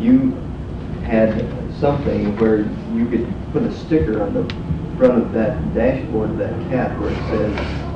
you had something where you could put a sticker on the front of that dashboard of that cat where it says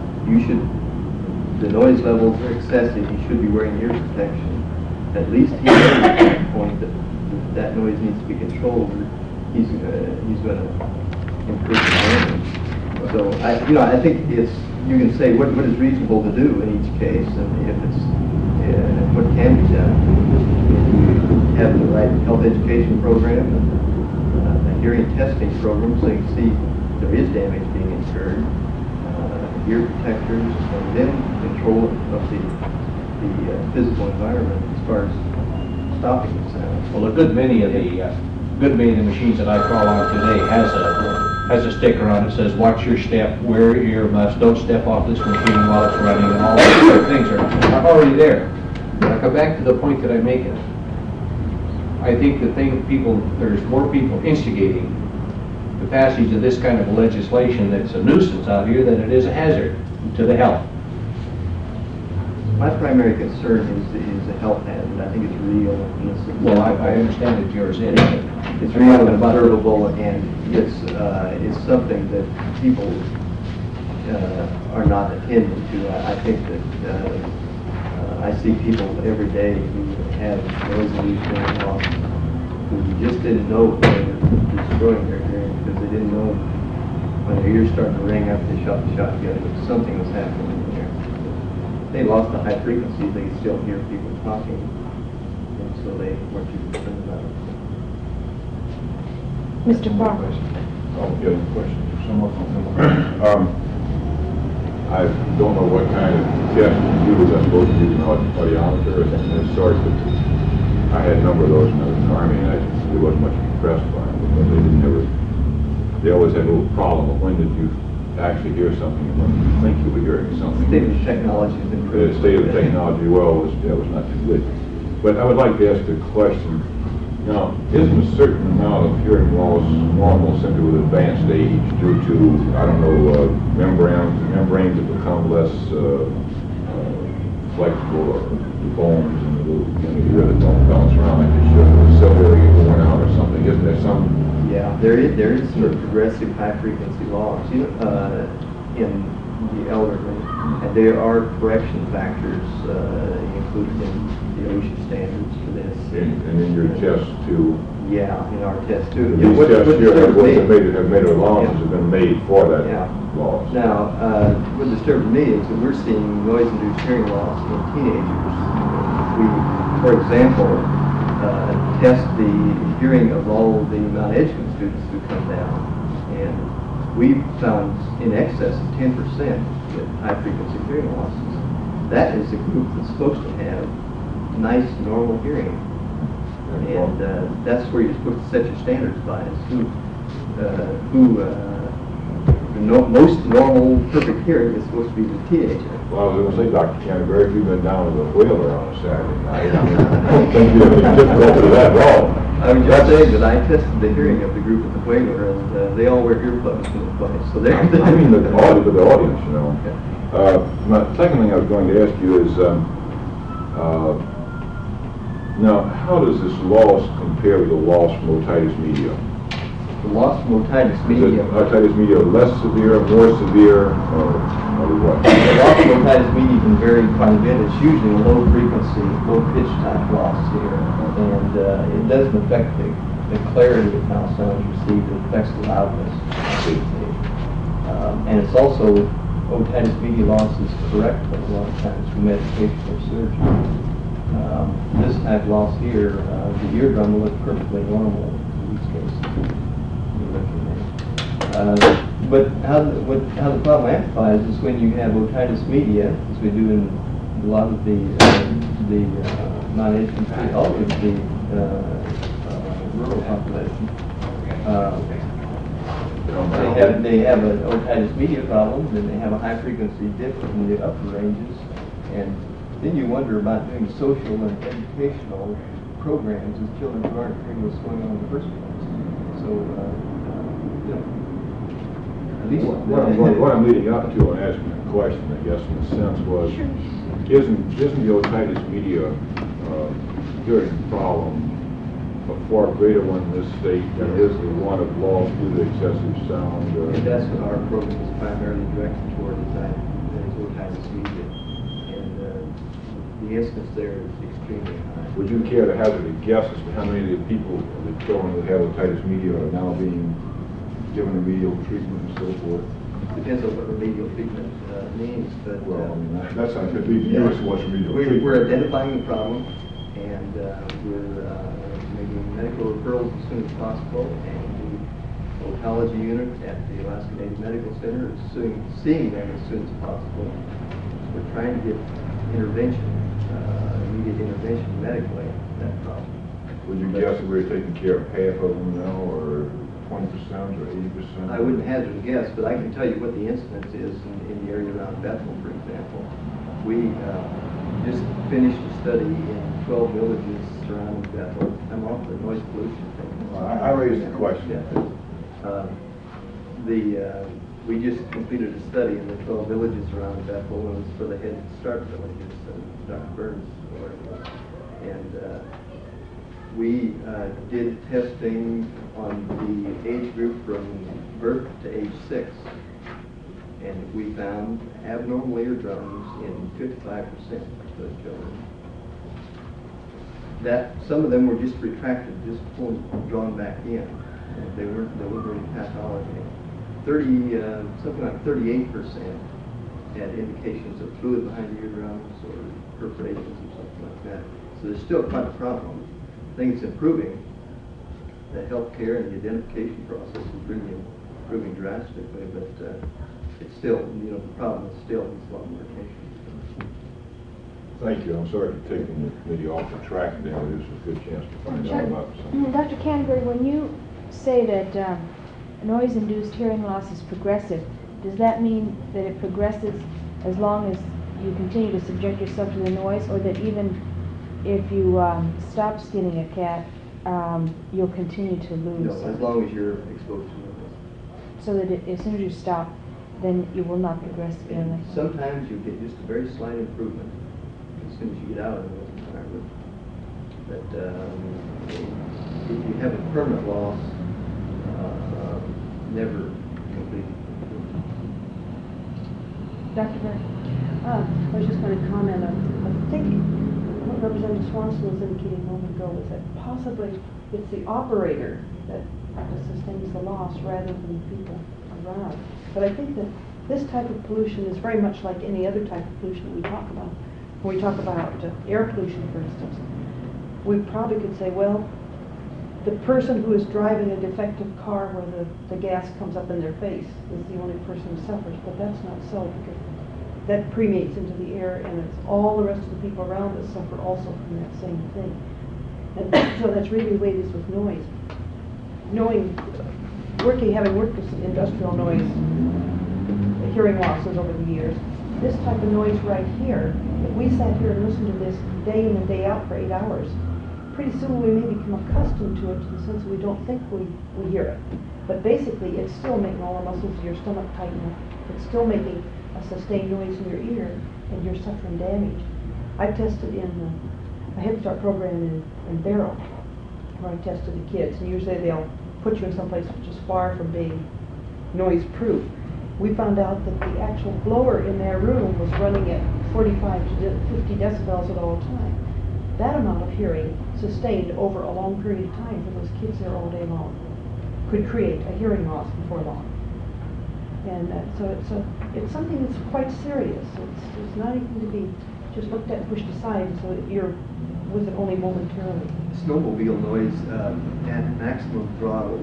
the noise levels are excessive, you should be wearing ear protection. At least he knows at that point that noise needs to be controlled. He's going to improve the damage. So I think you can say what is reasonable to do in each case, and if it's what can be done. You have the right health education program and a hearing testing program, so you can see if there is damage being incurred. Ear protectors, and then control of the physical environment as far as stopping the sound. Well, a good many of the machines that I call on today has a sticker on it that says "Watch your step, wear earmuffs, don't step off this machine while it's running," and all those sort of things are already there. But I come back to the point that I'm making. I think there's more people instigating the passage of this kind of legislation that's a nuisance out here than it is a hazard to the health. My primary concern is the health hazard. I think it's real. Well, I understand that yours is. It's real and observable, and it's something that people are not attending to. I think that I see people every day who have noise-induced loss who just didn't know they were destroying their hearing because they didn't know when their ears started to ring after they shot the shotgun that something was happening in there. They lost the high frequency, they could still hear people talking, and so they weren't too concerned about it. Mr. Barber. I'll get a question. I don't know what kind of test you use. I'm supposed to use an audiometer and sort, but I had a number of those in the Army, and I really wasn't much impressed by them because they always had a little problem of when did you actually hear something and when you think you were hearing something. The state of technology has improved. The state of technology, well, that was not too good. But I would like to ask a question. Now, isn't a certain amount of hearing loss normal simply with advanced age due to, I don't know, membranes that become less flexible, or the bones and the ear that don't bounce around like they should, or the cell area going out or something? Isn't there some? Yeah, there is sort of progressive high frequency loss in the elderly, and there are correction factors included in the OSHA standards for this. And in your test too? Yeah, in our test too. These tests here have made allowances have been made for that loss. Now, what disturbs me is that we're seeing noise-induced hearing loss in teenagers. We, for example, test the hearing of all the Mount Edgecombe students who come down, and we found in excess of 10% with high-frequency hearing losses. That is a group that's supposed to have nice, normal hearing. And that's where you're supposed to set your standards by, is the most normal, perfect hearing is supposed to be the teenager. Well, I was going to say, Dr. Canterbury, if you've been down to the Whaler on a Saturday night, I don't think you have any difficulty with that at all. I was just saying that I tested the hearing of the group at the Whaler, and they all wear earplugs when they play. So they're I mean, the audience, you know. Okay. My second thing I was going to ask you is, now, how does this loss compare with the loss from otitis media? The loss from otitis media. Is otitis media less severe, more severe, or what? The loss from otitis media can vary quite a bit. It's usually a low frequency, low pitch type loss here, and it doesn't affect the clarity of how sound is received. It affects the loudness. And it's also, otitis media loss is correctable a lot of times through medication or surgery. This type of loss here, the eardrum will look perfectly normal in these cases. But how the problem amplifies is when you have otitis media, as we do in a lot of the non-Asian, all of the rural population. They have an otitis media problem, and they have a high frequency dip in the upper ranges, and then you wonder about doing social and educational programs with children who aren't hearing what's going on in the first place. So, at least what I'm leading up to and asking a question, I guess, in a sense, was isn't the otitis media hearing problem a far greater one in this state than is the one of loss due to excessive sound. And that's what our program is primarily directed toward, is that there's all kinds of media. And the incidence there is extremely high. Would you care to hazard a guess as to how many of the people, the children who have otitis media are now being given remedial treatment and so forth? Depends on what remedial treatment means, but Well, I mean, that's not going to be the newest what's remedial treatment. we're identifying the problem, and we're making medical referrals as soon as possible, and the otology unit at the Alaska Native Medical Center is seeing them as soon as possible. We're trying to get intervention, immediate intervention medically, that problem. Would you guess that we're taking care of half of them now, or 20% or 80%? I wouldn't hazard a guess, but I can tell you what the incidence is in the area around Bethel, for example. We just finished a study in 12 villages surrounding Bethel. I'm off the noise pollution thing. I raised the question. Yeah. We just completed a study in the 12 villages around Bethel, and it was for the Head Start villages, Dr. Burns. And we did testing on the age group from birth to age 6, and we found abnormal eardrums in 55% of those children. That some of them were just retracted, just pulled, drawn back in. They weren't any pathology. Something like 38% had indications of fluid behind the eardrums or perforations or something like that. So there's still quite a problem. I think it's improving. The healthcare and the identification process is really improving drastically, but it's still, the problem is still needs a lot more attention. Thank you. I'm sorry for taking the committee off the track now. It is a good chance to find out about something. Dr. Canterbury, when you say that noise-induced hearing loss is progressive, does that mean that it progresses as long as you continue to subject yourself to the noise, or that even if you stop skinning a cat, you'll continue to lose? No, as long as you're exposed to noise. So that as soon as you stop, then you will not progress severely. Sometimes you get just a very slight improvement as soon as you get out of the noise environment. But if you have a permanent loss, never complete. Dr. Burke? I was just going to comment on, I think what Representative Swanson was indicating a moment ago was that possibly it's the operator that sustains the loss rather than the people around. But I think that this type of pollution is very much like any other type of pollution that we talk about. When we talk about air pollution, for instance, we probably could say, well, the person who is driving a defective car where the gas comes up in their face is the only person who suffers, but that's not so, because that permeates into the air, and it's all the rest of the people around that suffer also from that same thing. And so that's really the way it is with noise. Having worked with some industrial noise, hearing losses over the years, this type of noise right here, if we sat here and listened to this day in and day out for 8 hours, pretty soon we may become accustomed to it, to the sense that we don't think we hear it. But basically, it's still making all the muscles of your stomach tighten up. It's still making a sustained noise in your ear, and you're suffering damage. I tested in a Head Start program in Barrow, where I tested the kids, and usually they'll put you in some place which is far from being noise-proof. We found out that the actual blower in their room was running at 45 to 50 decibels at all times. That amount of hearing sustained over a long period of time for those kids there all day long could create a hearing loss before long. And so it's something that's quite serious. It's not even to be just looked at and pushed aside so that you're with it only momentarily. Snowmobile noise at maximum throttle,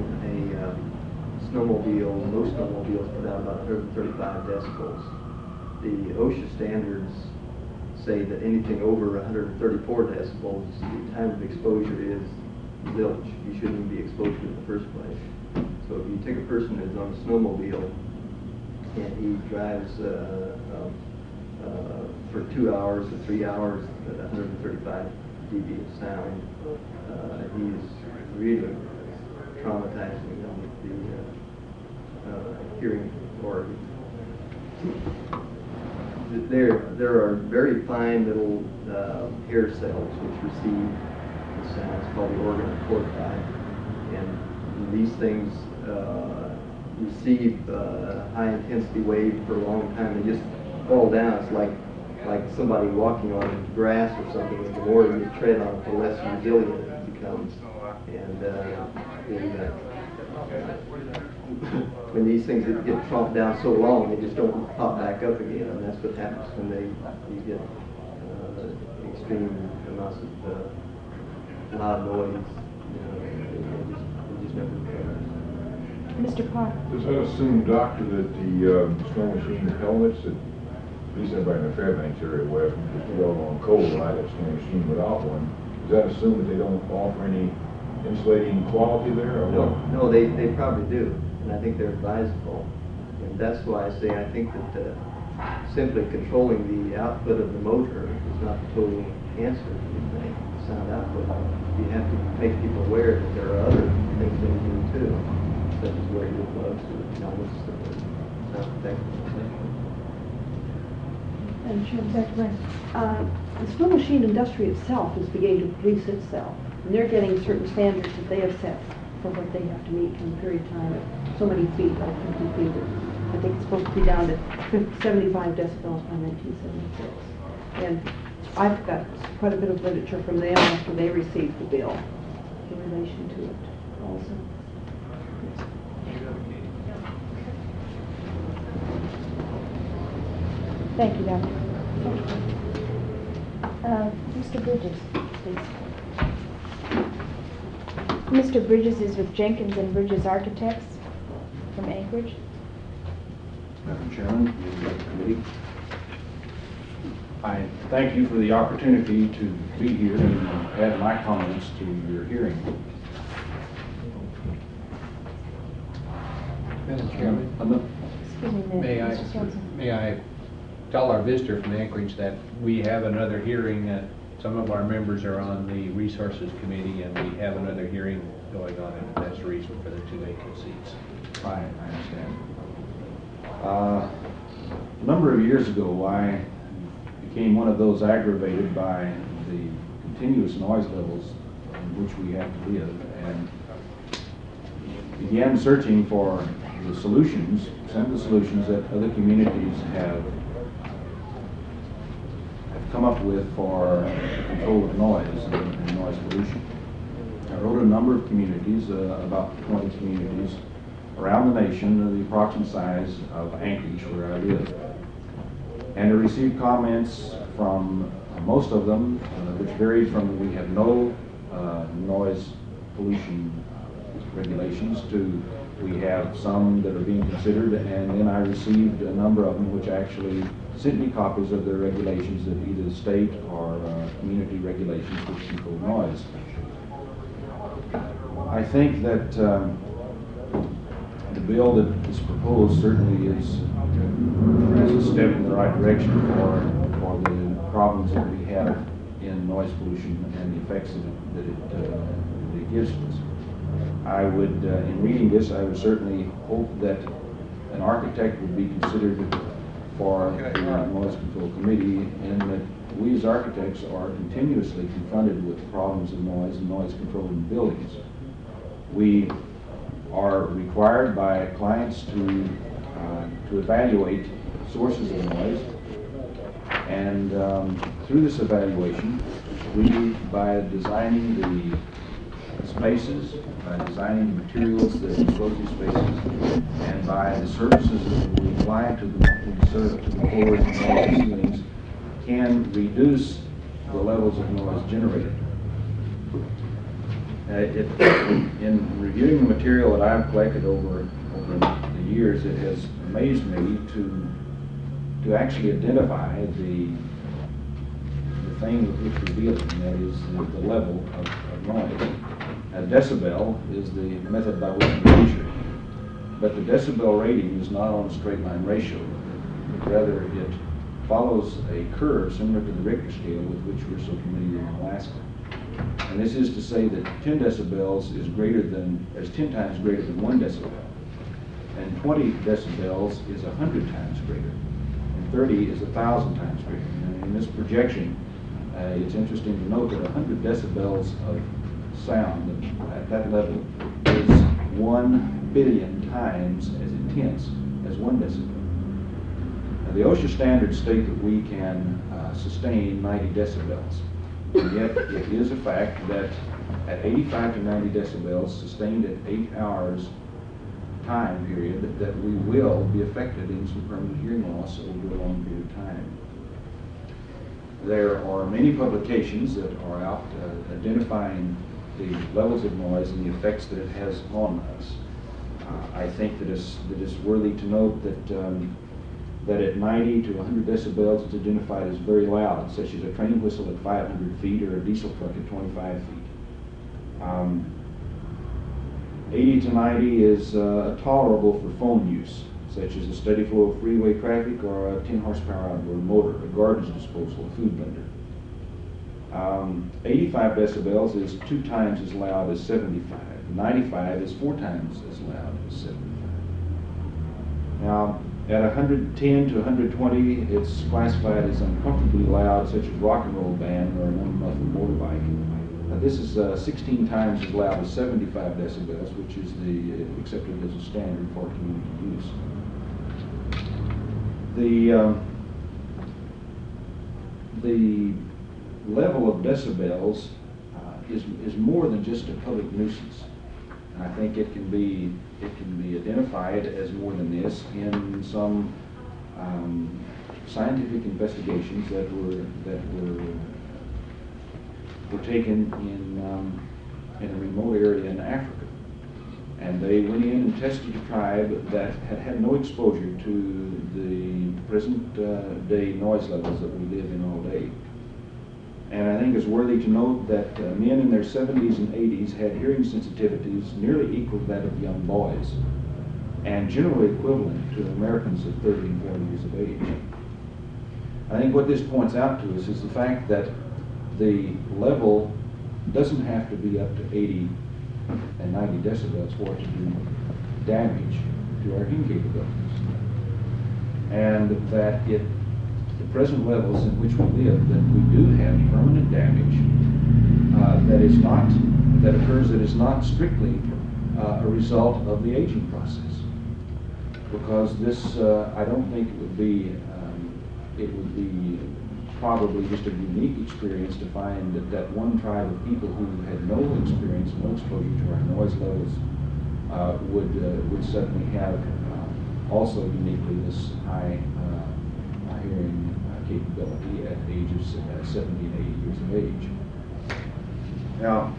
most snowmobiles put out about 135 decibels. The OSHA standards say that anything over 134 decibels, the time of exposure is zilch. You shouldn't even be exposed to it in the first place. So if you take a person who's on a snowmobile and he drives for 2 hours or 3 hours at 135 dB of sound, he's really traumatizing them with the hearing organ. There are very fine little hair cells which receive sound. It's called the organ of Corti. And these things receive high intensity wave for a long time. They just fall down. It's like somebody walking on grass or something. And the more you tread on it, the less resilient it becomes. And when these things get tromped down so long, they just don't pop back up again. And that's what happens when you get extreme amounts of loud noise. They just never recover. Mr. Parr? Does that assume, Doctor, that the snow machine helmets that, at least everybody in the Fairbanks area wears, just well on cold, I have a snow machine without one, does that assume that they don't offer any insulating quality there? Or No, they probably do, and I think they're advisable. And that's why I say I think that simply controlling the output of the motor is not the total answer to the sound output. You have to make people aware that there are other things they do too, such as wearing earplugs or helmets that are not protective. And the snow machine industry itself is beginning to police itself. And they're getting certain standards that they have set for what they have to meet in a period of time at so many feet, like 50 feet. I think it's supposed to be down to 75 decibels by 1976. And I've got quite a bit of literature from them after they received the bill in relation to it also. Thank you, Doctor. Mr. Bridges, please. Mr. Bridges is with Jenkins and Bridges Architects from Anchorage. Madam Chairman, members of the committee, I thank you for the opportunity to be here and add my comments to your hearing. Madam Chairman, Excuse me, Mr. Swenson. may I tell our visitor from Anchorage that we have another hearing. Some of our members are on the Resources Committee, and we have another hearing going on, and that's the reason for the 2 vacant seats. I understand. A number of years ago, I became one of those aggravated by the continuous noise levels in which we have to live, and began searching for the solutions, some of the solutions that other communities have come up with for control of noise and noise pollution. I wrote a number of communities, about 20 communities around the nation of the approximate size of Anchorage, where I live. And I received comments from most of them, which varied from we have no noise pollution regulations to we have some that are being considered, and then I received a number of them which actually sent me copies of their regulations of either the state or community regulations which control noise. I think that the bill that is proposed certainly is a step in the right direction for the problems that we have in noise pollution and the effects that it gives to us. I would, in reading this, I would certainly hope that an architect would be considered for the Noise Control Committee, and that we as architects are continuously confronted with the problems of noise and noise control in buildings. We are required by clients to evaluate sources of noise, and through this evaluation, we, by designing the spaces, by designing the materials that enclose these spaces, and by the services that we apply to the floors and walls and ceilings, can reduce the levels of noise generated. In reviewing the material that I've collected over the years, it has amazed me to actually identify the thing with which we're dealing, and that is the level of noise. A decibel is the method by which we measure, but the decibel rating is not on a straight line ratio, but rather it follows a curve similar to the Richter scale with which we're so familiar in Alaska. And this is to say that 10 decibels is 10 times greater than 1 decibel, and 20 decibels is 100 times greater, and 30 is 1,000 times greater. And in this projection, It's interesting to note that 100 decibels of sound at that level is 1 billion times as intense as 1 decibel. Now, the OSHA standards state that we can sustain 90 decibels, and yet it is a fact that at 85 to 90 decibels, sustained at 8 hours time period, that we will be affected in some permanent hearing loss over a long period of time. There are many publications that are out identifying the levels of noise and the effects that it has on us. I think that it's worthy to note that at 90 to 100 decibels it's identified as very loud, such as a train whistle at 500 feet or a diesel truck at 25 feet. 80 to 90 is tolerable for phone use, such as a steady flow of freeway traffic or a 10 horsepower outboard motor, a garbage disposal, a food blender. 85 decibels is 2 times as loud as 75. 95 is 4 times as loud as 75. Now, at 110 to 120, it's classified as uncomfortably loud, such as rock and roll band or an unmuffled motorbike. This is 16 times as loud as 75 decibels, which is accepted as a standard for community use. The level of decibels is more than just a public nuisance. And I think it can be identified as more than this in some scientific investigations that were taken in a remote area in Africa. And they went in and tested a tribe that had no exposure to the present day noise levels that we live in all day. And I think it's worthy to note that men in their 70s and 80s had hearing sensitivities nearly equal to that of young boys, and generally equivalent to Americans of 30 and 40 years of age. I think what this points out to us is the fact that the level doesn't have to be up to 80 and 90 decibels for it to do damage to our hearing capabilities. And that the present levels in which we live, that we do have permanent damage that occurs that is not strictly a result of the aging process. Because this, I don't think it would be probably just a unique experience to find that one tribe of people who had no experience, no exposure to our noise levels would suddenly have also uniquely this high hearing capability at the age of 70 and 80 years of age. Now,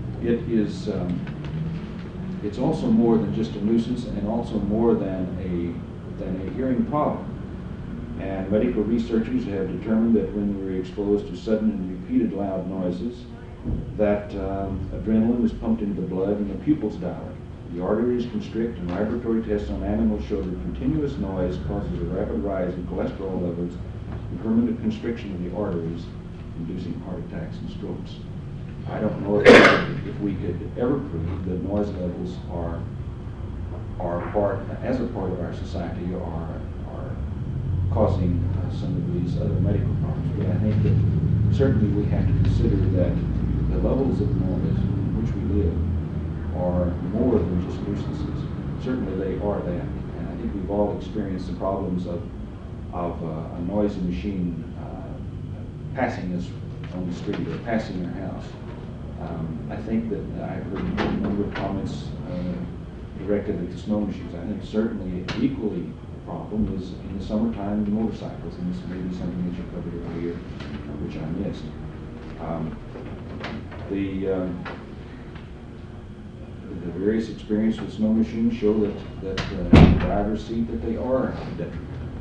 it's also more than just a nuisance, and also more than a hearing problem. And medical researchers have determined that when we're exposed to sudden and repeated loud noises, that adrenaline is pumped into the blood and the pupils dilate. The arteries constrict, and laboratory tests on animals show that continuous noise causes a rapid rise in cholesterol levels and permanent constriction of the arteries, inducing heart attacks and strokes. I don't know if we could ever prove that noise levels are as a part of our society are causing some of these other medical problems. But I think that certainly we have to consider that the levels of noise in which we live are more than just nuisances. Certainly they are that. And I think we've all experienced the problems of a noisy machine passing us on the street or passing our house. I think that I've heard a number of comments directed at the snow machines. I think certainly equally the problem is in the summertime the motorcycles, and this may be something that you covered earlier, which I missed. The various experiences with snow machines show that drivers see that they are detrimental.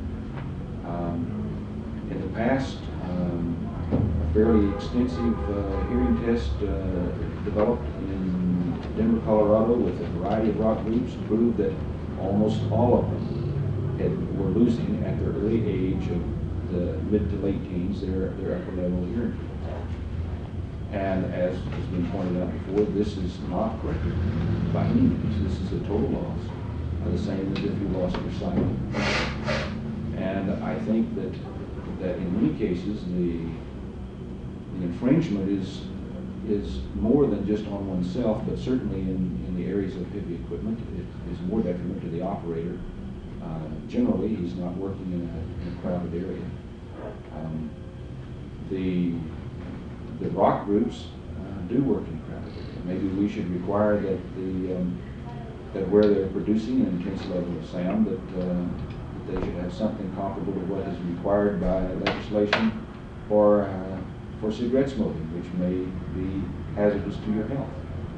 In the past, a fairly extensive hearing test developed in Denver, Colorado, with a variety of rock groups proved that almost all of them were losing at their early age of the mid to late teens their upper level hearing. And as has been pointed out before, this is not corrected by any means. This is a total loss, the same as if you lost your sight. And I think that in many cases the infringement is more than just on oneself, but certainly in the areas of heavy equipment, it is more detriment to the operator. Generally, he's not working in a crowded area. The rock groups do work in a crowded area. Maybe we should require that that where they're producing an intense level of sound, that they should have something comparable to what is required by legislation for cigarette smoking, which may be hazardous to your health.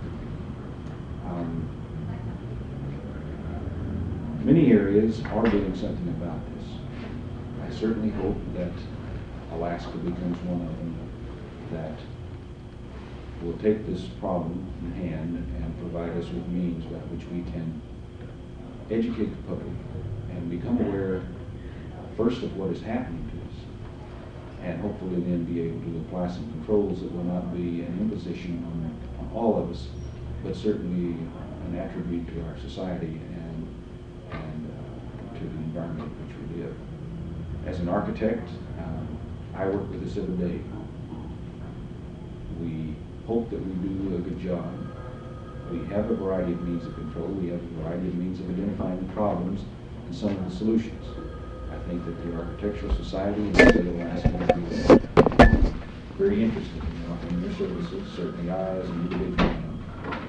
Many areas are doing something about this. I certainly hope that Alaska becomes one of them that will take this problem in hand and provide us with means by which we can educate the public and become aware first of what is happening to us, and hopefully then be able to apply some controls that will not be an imposition on all of us, but certainly an attribute to our society and to the environment in which we live. As an architect, I work with this every day. We hope that we do a good job. We have a variety of means of control. We have a variety of means of identifying the problems and some of the solutions. I think that the Architectural Society in the state of Alaska would be very interested in offering their services, certainly I as an individual am.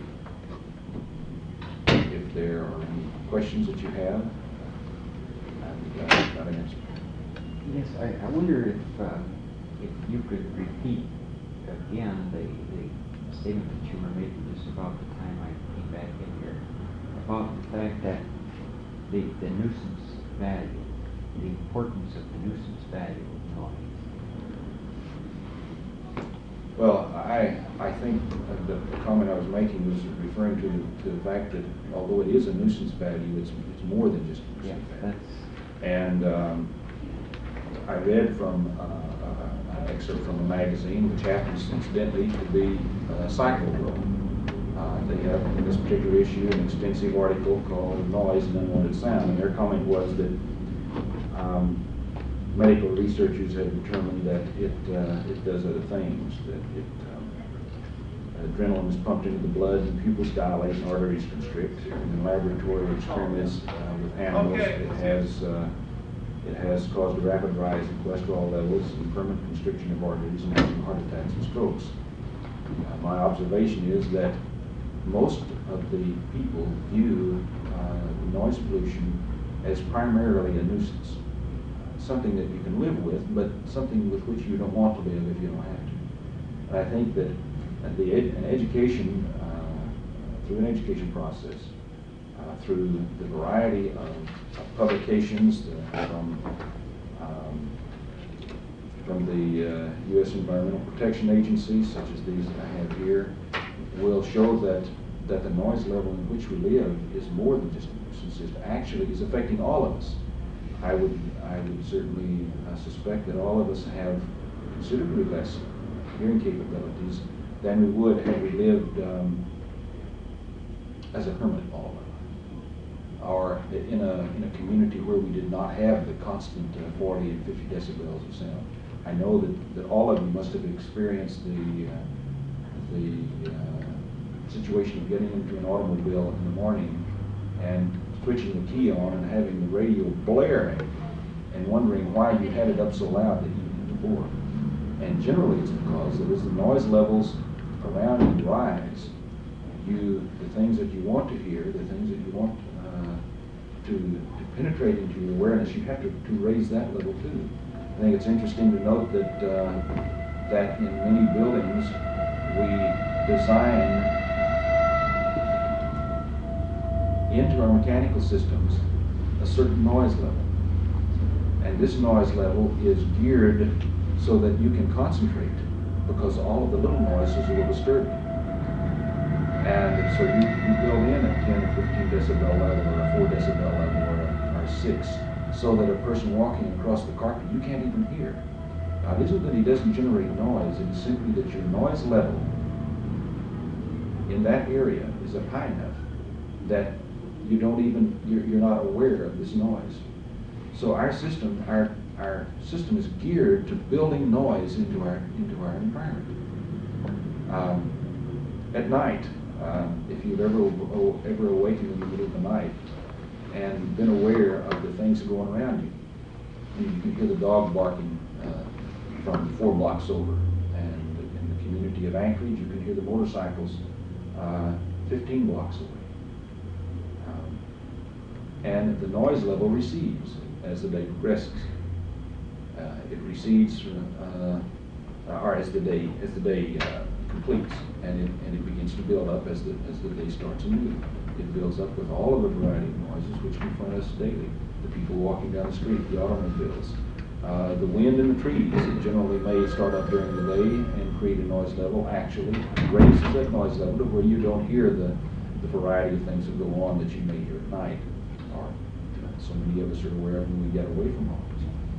If there are any questions that you have, I've got an answer. Yes, I wonder if you could repeat again the statement that you were making just about the time I came back in here, about the fact that the nuisance value, the importance of the nuisance value of noise. Well, I think the comment I was making was referring to the fact that although it is a nuisance value, it's more than just a nuisance value. And I read from an excerpt from a magazine, which happens incidentally to be Cycle World. They have in this particular issue an extensive article called "Noise and Unwanted Sound," and their comment was that medical researchers have determined that it does other things, that adrenaline is pumped into the blood and pupils dilate and arteries constrict. In laboratory experiments with animals, it has caused a rapid rise in cholesterol levels and permanent constriction of arteries and causing heart attacks and strokes. My observation is that most of the people view noise pollution as primarily a nuisance, something that you can live with, but something with which you don't want to live if you don't have to. And I think that an education, through an education process, through the variety of publications from the U.S. Environmental Protection Agency, such as these that I have here, will show that the noise level in which we live is more than just a nuisance. It actually is affecting all of us. I would certainly suspect that all of us have considerably less hearing capabilities than we would had we lived as a hermit all of our life, or in a community where we did not have the constant 40 and 50 decibels of sound. I know that all of you must have experienced the situation of getting into an automobile in the morning and switching the key on and having the radio blaring and wondering why you had it up so loud the evening before. And generally it's because as the noise levels around you rise, the things that you want to hear, the things that you want to penetrate into your awareness, you have to raise that level too. I think it's interesting to note that that in many buildings we design into our mechanical systems a certain noise level. And this noise level is geared so that you can concentrate, because all of the little noises will disturb you. And so you build in a 10 or 15 decibel level, or a 4 decibel level, or a 6, so that a person walking across the carpet you can't even hear. Now, it isn't that he doesn't generate noise, it's simply that your noise level in that area is up high enough that you don't even, you're not aware of this noise. So our system, our our system is geared to building noise into our environment. At night, if you've ever awakened in the middle of the night and been aware of the things that are going around you, you can hear the dog barking from 4 blocks over, and in the community of Anchorage, you can hear the motorcycles 15 blocks away. And the noise level recedes as the day progresses. It recedes, or as the day completes, and it begins to build up as the day starts anew. It builds up with all of a variety of noises which confront us daily. The people walking down the street, the automobiles, the wind in the trees. It generally may start up during the day and create a noise level. Actually, raises that noise level to where you don't hear the variety of things that go on that you may hear at night, or so many of us are aware of when we get away from home.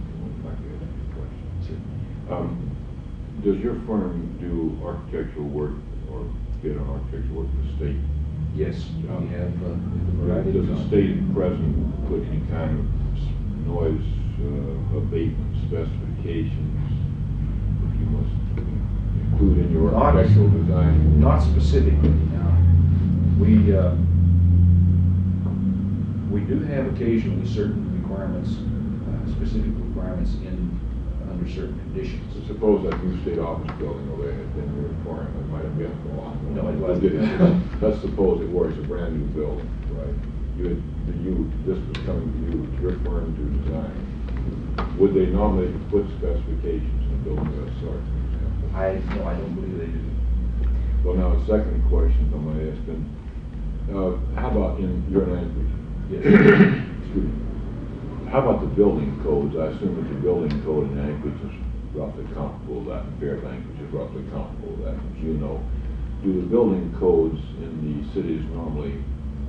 Does your firm do architectural work or bid on architectural work for the state? Yes, we have a variety Does of the state at present put any kind of noise abatement specifications that you must include in your architectural design? Not specifically. Now, we do have occasionally certain requirements, specific requirements under certain conditions. So suppose that new state office building over there had been your requirement, it might have been for a while. No, it wasn't. Let's suppose it was a brand new building, right? This was coming to you, to your firm to design. Would they normally put specifications in a building of that sort, for example? No, I don't believe they do. Well, now, the second question I'm going to ask then, how about you're in Anchorage? Yes. Excuse me. How about the building codes? I assume that the building code in Anchorage is roughly comparable to that, and Fairbanks is roughly comparable to that, as you know. Do the building codes in the cities normally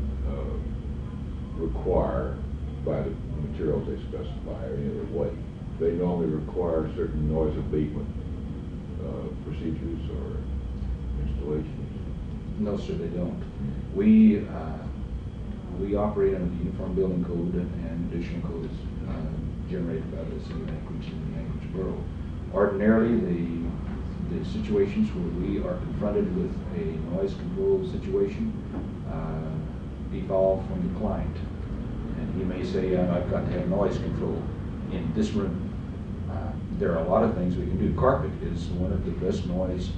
require, by the materials they specify or any other way, they normally require certain noise abatement procedures or installations? No, sir, they don't. We operate under the Uniform Building Code and additional codes generated by the City of Anchorage and the Anchorage Borough. Ordinarily, the situations where we are confronted with a noise control situation evolve from the client. And he may say, I've got to have noise control in this room. There are a lot of things we can do. Carpet is one of the best noise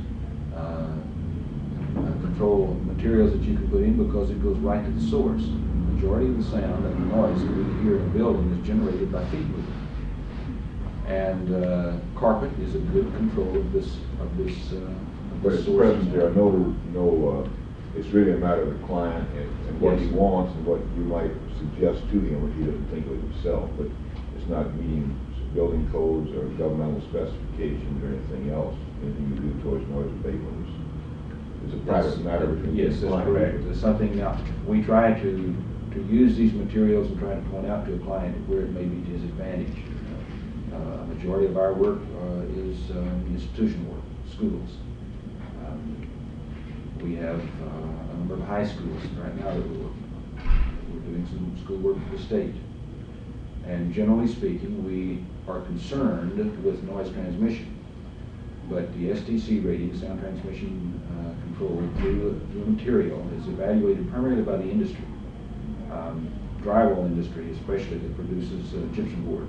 control materials that you can put in because it goes right to the source. The majority of the sound and the noise that we hear in a building is generated by feet movement. And carpet is a good control of this But at source. present, there are no it's really a matter of the client and what he Yes. wants and what you might suggest to him if he doesn't think of it himself, but it's not meeting building codes or governmental specifications or anything else, anything you do towards noise abatement. It's a private matter between you and Yes, the that's client. correct. It's something, we try to use these materials and try to point out to a client where it may be to his advantage. A majority of our work is institution work, schools. We have a number of high schools right now that we're working on. We're doing some school work for the state. And generally speaking, we are concerned with noise transmission. But the STC rating, sound transmission control through material, is evaluated primarily by the industry. Drywall industry, especially, that produces gypsum board,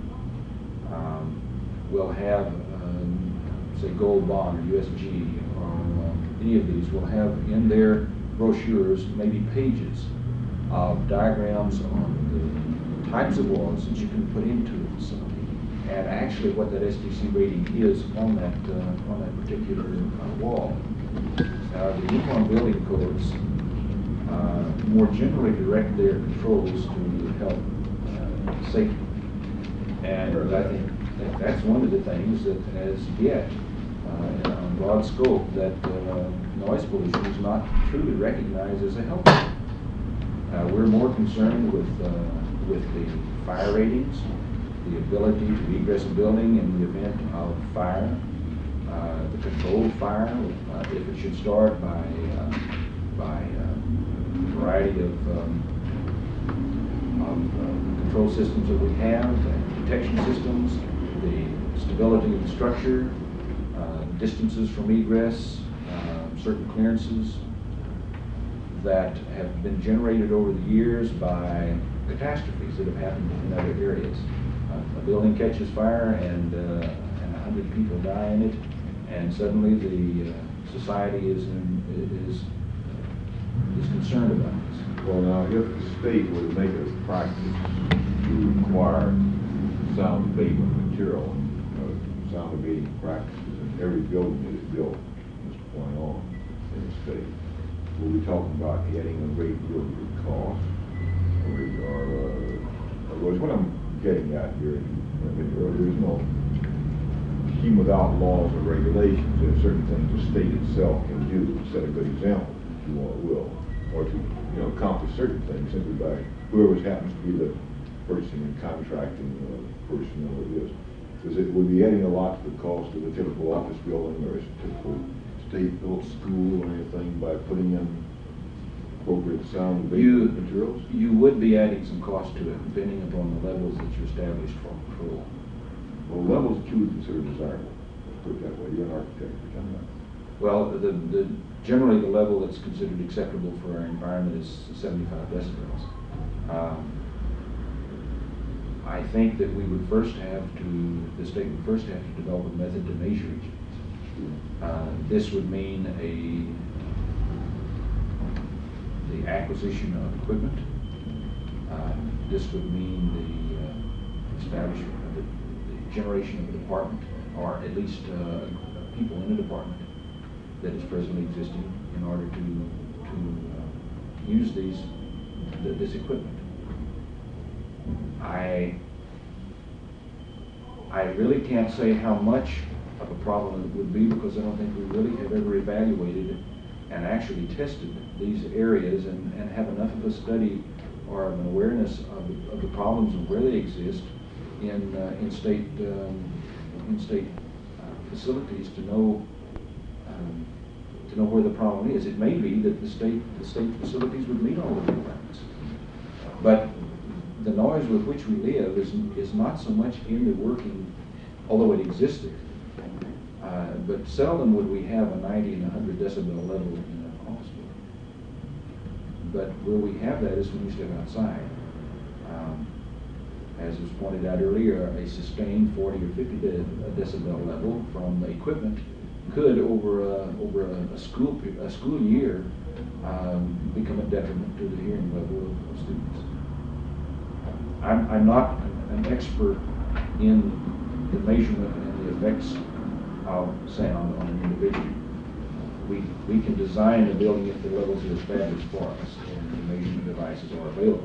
will have, say, Gold Bond or USG, or any of these will have in their brochures maybe pages of diagrams on the types of walls that you can put into a facility, and actually what that STC rating is on that particular wall. The uniform building codes more generally direct their controls to help safety, and I think that's one of the things that as yet on broad scope that noise pollution is not truly recognized as a health issue. We're more concerned with the fire ratings, the ability to egress a building in the event of fire, the controlled fire, if it should start by a variety of control systems that we have, and detection systems, stability of the structure, distances from egress, certain clearances that have been generated over the years by catastrophes that have happened in other areas. A building catches fire and 100 people die in it, and suddenly the society is concerned about this. Well, now, if the state were to make it a practice to require sound abatement material, sound abating practices in every building that is built from this point on in the state, we'll be talking about adding a great deal of the cost, or what I'm getting at here, there's no scheme without laws or regulations. There are certain things the state itself can do to set a good example, if you want, will, or to accomplish certain things simply by whoever happens to be the person in contracting personnel it is. Because it would be adding a lot to the cost of a typical office building or a typical state-built school or anything by putting in appropriate sound abatement materials. You would be adding some cost to it, depending upon the levels that you established for control. Well, levels that you would consider desirable. Let's put it that way. You're an architect, I'm not. Well, generally the level that's considered acceptable for our environment is 75 decibels. I think that we would the state would first have to develop a method to measure it. This would mean the acquisition of equipment. This would mean the establishment of the generation of a department, or at least people in a department that is presently existing in order to use this equipment. I really can't say how much of a problem it would be, because I don't think we really have ever evaluated and actually tested these areas and have enough of a study or an awareness of the problems and where they exist in state facilities to know where the problem is. It may be that the state facilities would meet all of the requirements, but the noise with which we live is not so much in the working, although it existed. But seldom would we have a 90 and 100 decibel level in an office building. But where we have that is when we step outside. As was pointed out earlier, a sustained 40 or 50 decibel level from the equipment could, over a school year, become a detriment to the hearing level of students. I'm not an expert in the measurement and the effects of sound on an individual. We can design a building if the levels are established for us and the measurement devices are available.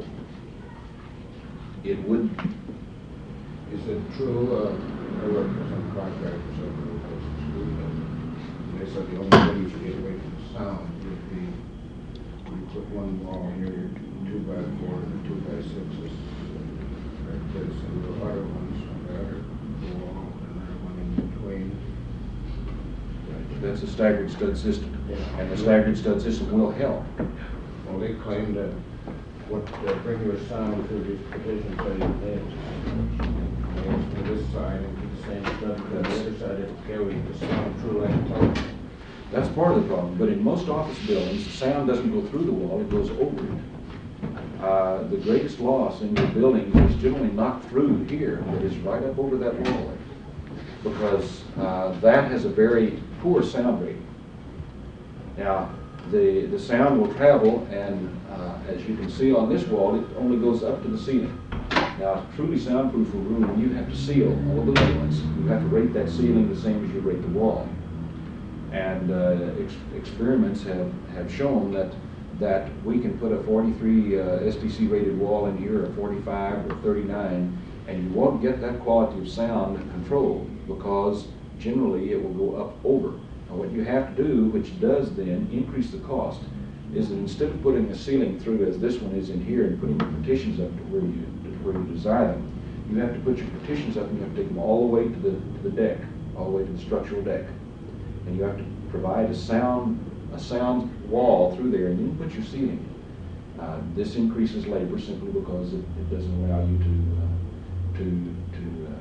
It would. Is it true, I work for some contractors over the course of school, and they said the only way you could get away from the sound would be you put one wall here, 2x4 and 2x6s, right this, and the other ones on the other wall, and then one in between. That's a staggered stud system, Yeah. and the staggered stud system will help. Well, they claim that what bring your sound through these partitions are your heads. To this side and to the same stud, to the other side, it carries the sound through like a telephone. That's part of the problem, but in most office buildings, the sound doesn't go through the wall, it goes over it. The greatest loss in your buildings is generally not through here, but is right up over that wall, because that has a very poor sound rating. Now, the sound will travel, and as you can see on this wall, it only goes up to the ceiling. Now, truly soundproof a room, you have to seal all the elements. You have to rate that ceiling the same as you rate the wall. And experiments have shown that we can put a 43 STC rated wall in here, or 45 or 39, and you won't get that quality of sound control, because generally it will go up over. Now, what you have to do, which does then increase the cost, is that instead of putting a ceiling through, as this one is in here, and putting the partitions up to where you desire them, you have to put your partitions up, and you have to take them all the way to the deck, all the way to the structural deck, and you have to provide a sound wall through there, and then put your ceiling. This increases labor simply because it doesn't allow you to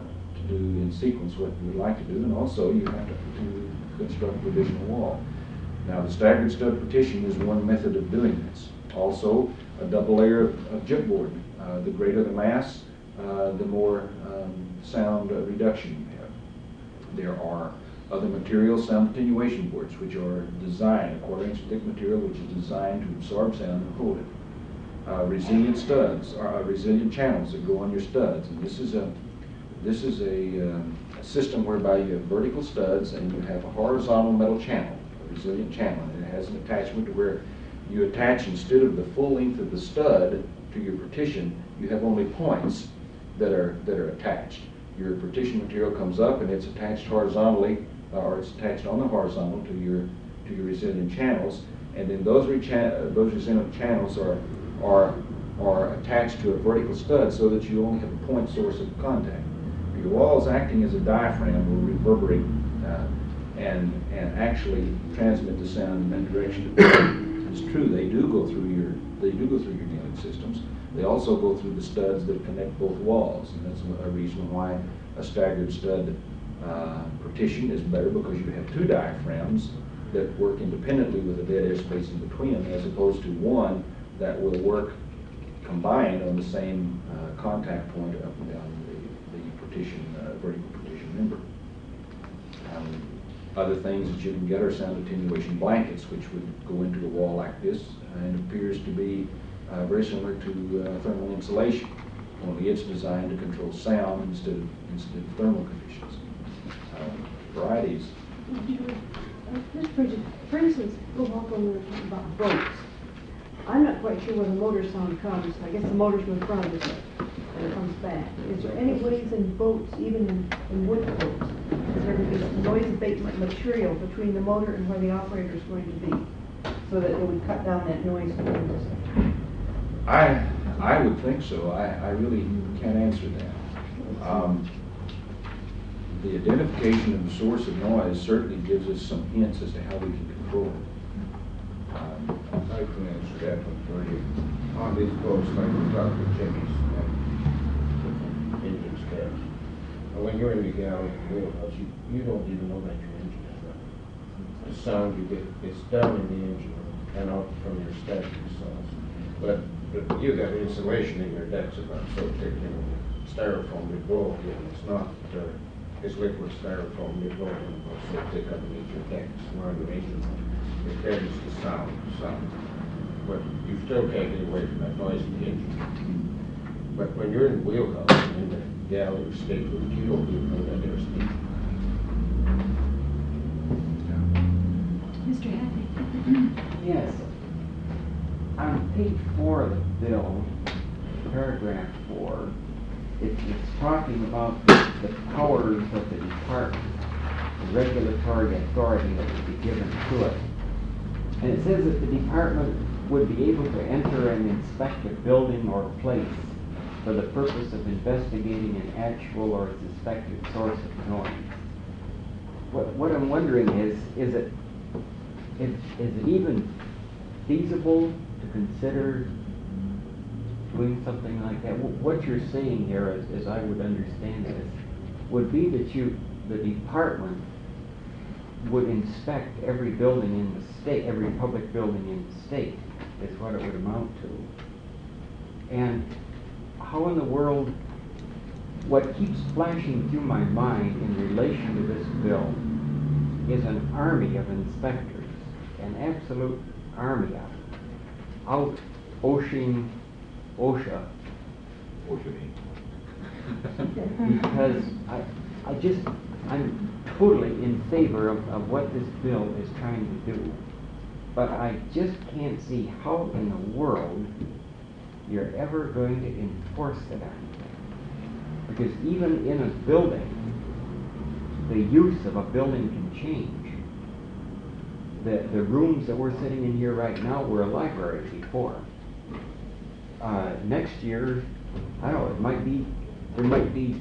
do in sequence what you would like to do, and also you have to construct a additional wall. Now, the staggered stud partition is one method of doing this. Also, a double layer of gypboard. The greater the mass, the more sound reduction you have. There are other materials, sound attenuation boards, which are designed, a 1/4 inch thick material, which is designed to absorb sound and hold it. Resilient studs, resilient channels that go on your studs, and this is a system whereby you have vertical studs and you have a horizontal metal channel, a resilient channel, and it has an attachment to where you attach, instead of the full length of the stud to your partition, you have only points that are attached. Your partition material comes up and it's attached horizontally, or it's attached on the horizontal to your resilient channels, and then those resilient channels are attached to a vertical stud so that you only have a point source of contact. Your walls, acting as a diaphragm, will reverberate and actually transmit the sound in that direction. It's true, they do go through your nailing systems. They also go through the studs that connect both walls, and that's a reason why a staggered stud partition is better, because you have two diaphragms that work independently with a dead air space in between them, as opposed to one that will work combined on the same contact point up and down the partition, vertical partition member. Other things that you can get are sound attenuation blankets, which would go into the wall like this, and appears to be very similar to thermal insulation, only it's designed to control sound instead of thermal conditions. Varieties. Mr. Bridget, for instance, go back on the talk about boats. I'm not quite sure where the motor sound comes. I guess the motor's in front of it and it comes back. Is there any ways in boats, even in wood boats, is there going to be noise abatement material between the motor and where the operator is going to be, so that it would cut down that noise? I would think so. I really can't answer that. The identification of the source of noise certainly gives us some hints as to how we can control it. I can answer that one for you. On these boats, like we talked with Jimmy's, and engines crash. And when you're in the galley and wheelhouse, you don't even know that your engine is running. The sound you get is down in the engine and out from your stacking cells. But you got insulation in your decks about so thick, styrofoam to blow in. It's not, it's liquid styrofoam to blow in about so thick underneath your decks around your engine. It carries the sound. But you still can't get away from that noise in the engine. But when you're in the wheelhouse, in the galley or stateroom, you don't even know that there's speed. Mr. Hadley? Yes. On page 4 of the bill, paragraph 4, it's talking about the powers of the department, the regulatory authority that would be given to it. And it says that the department would be able to enter and inspect a building or place for the purpose of investigating an actual or suspected source of noise. What I'm wondering is it even feasible to consider doing something like that? What you're saying here, as I would understand it, would be that the department would inspect every building in the state, every public building in the state, is what it would amount to. And how in the world, what keeps flashing through my mind in relation to this bill is an army of inspectors, an absolute army of them, out OSHA, because I'm totally in favor of what this bill is trying to do, but I just can't see how in the world you're ever going to enforce it on anything. Because even in a building, the use of a building can change. The rooms that we're sitting in here right now were a library before. Next year, I don't know, there might be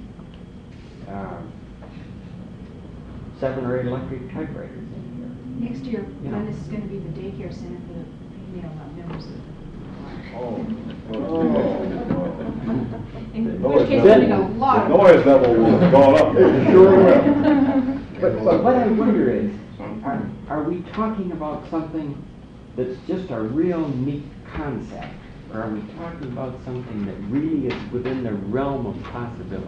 7 or 8 electric typewriters in here. Next year, You know. this is going to be the daycare center for the female members of the Oh. In The which case, noise we're level getting a lot the of. noise level will have gone up, it sure will. But what I wonder is, are we talking about something that's just a real neat concept? Or are we talking about something that really is within the realm of possibility?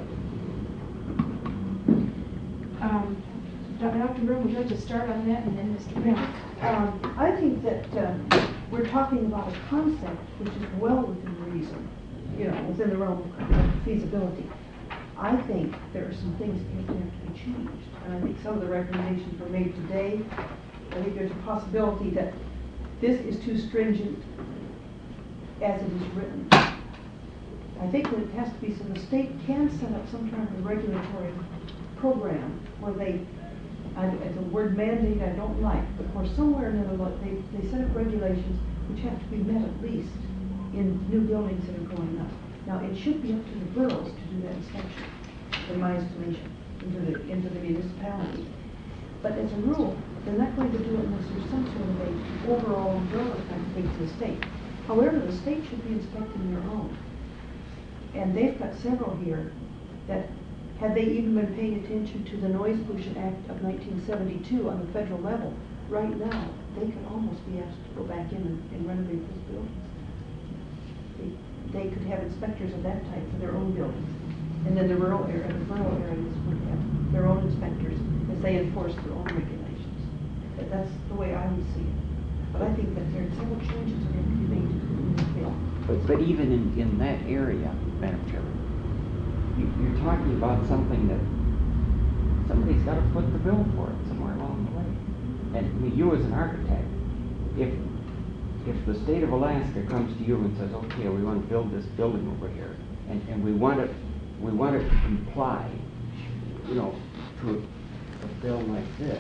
Dr. Broom, would you like to start on that, and then Mr. Brown? I think that we're talking about a concept which is well within reason, within the realm of feasibility. I think there are some things that have to be changed, and I think some of the recommendations were made today. I think there's a possibility that this is too stringent as it is written. I think that it has to be so the state can set up some kind of regulatory program where it's a word mandate I don't like, but for somewhere or another, they set up regulations which have to be met at least in new buildings that are going up. Now, it should be up to the boroughs to do that inspection, in my estimation, into the municipality. But as a rule, they're not going to do it unless there's some sort of a overall umbrella kind of thing to the state. However, the state should be inspecting their own. And they've got several here that, had they even been paying attention to the Noise Pollution Act of 1972 on the federal level, right now, they could almost be asked to go back in and renovate those buildings. They could have inspectors of that type for their own buildings. And then the rural areas would have their own inspectors as they enforce their own regulations. That's the way I would see it. But I think that there are several changes that have to be made in this bill. But even in that area, Madam Chair, you're talking about something that somebody's got to foot the bill for it somewhere along the way. And I mean, you as an architect, if the state of Alaska comes to you and says, okay, we want to build this building over here, and we want it to comply, to a bill like this,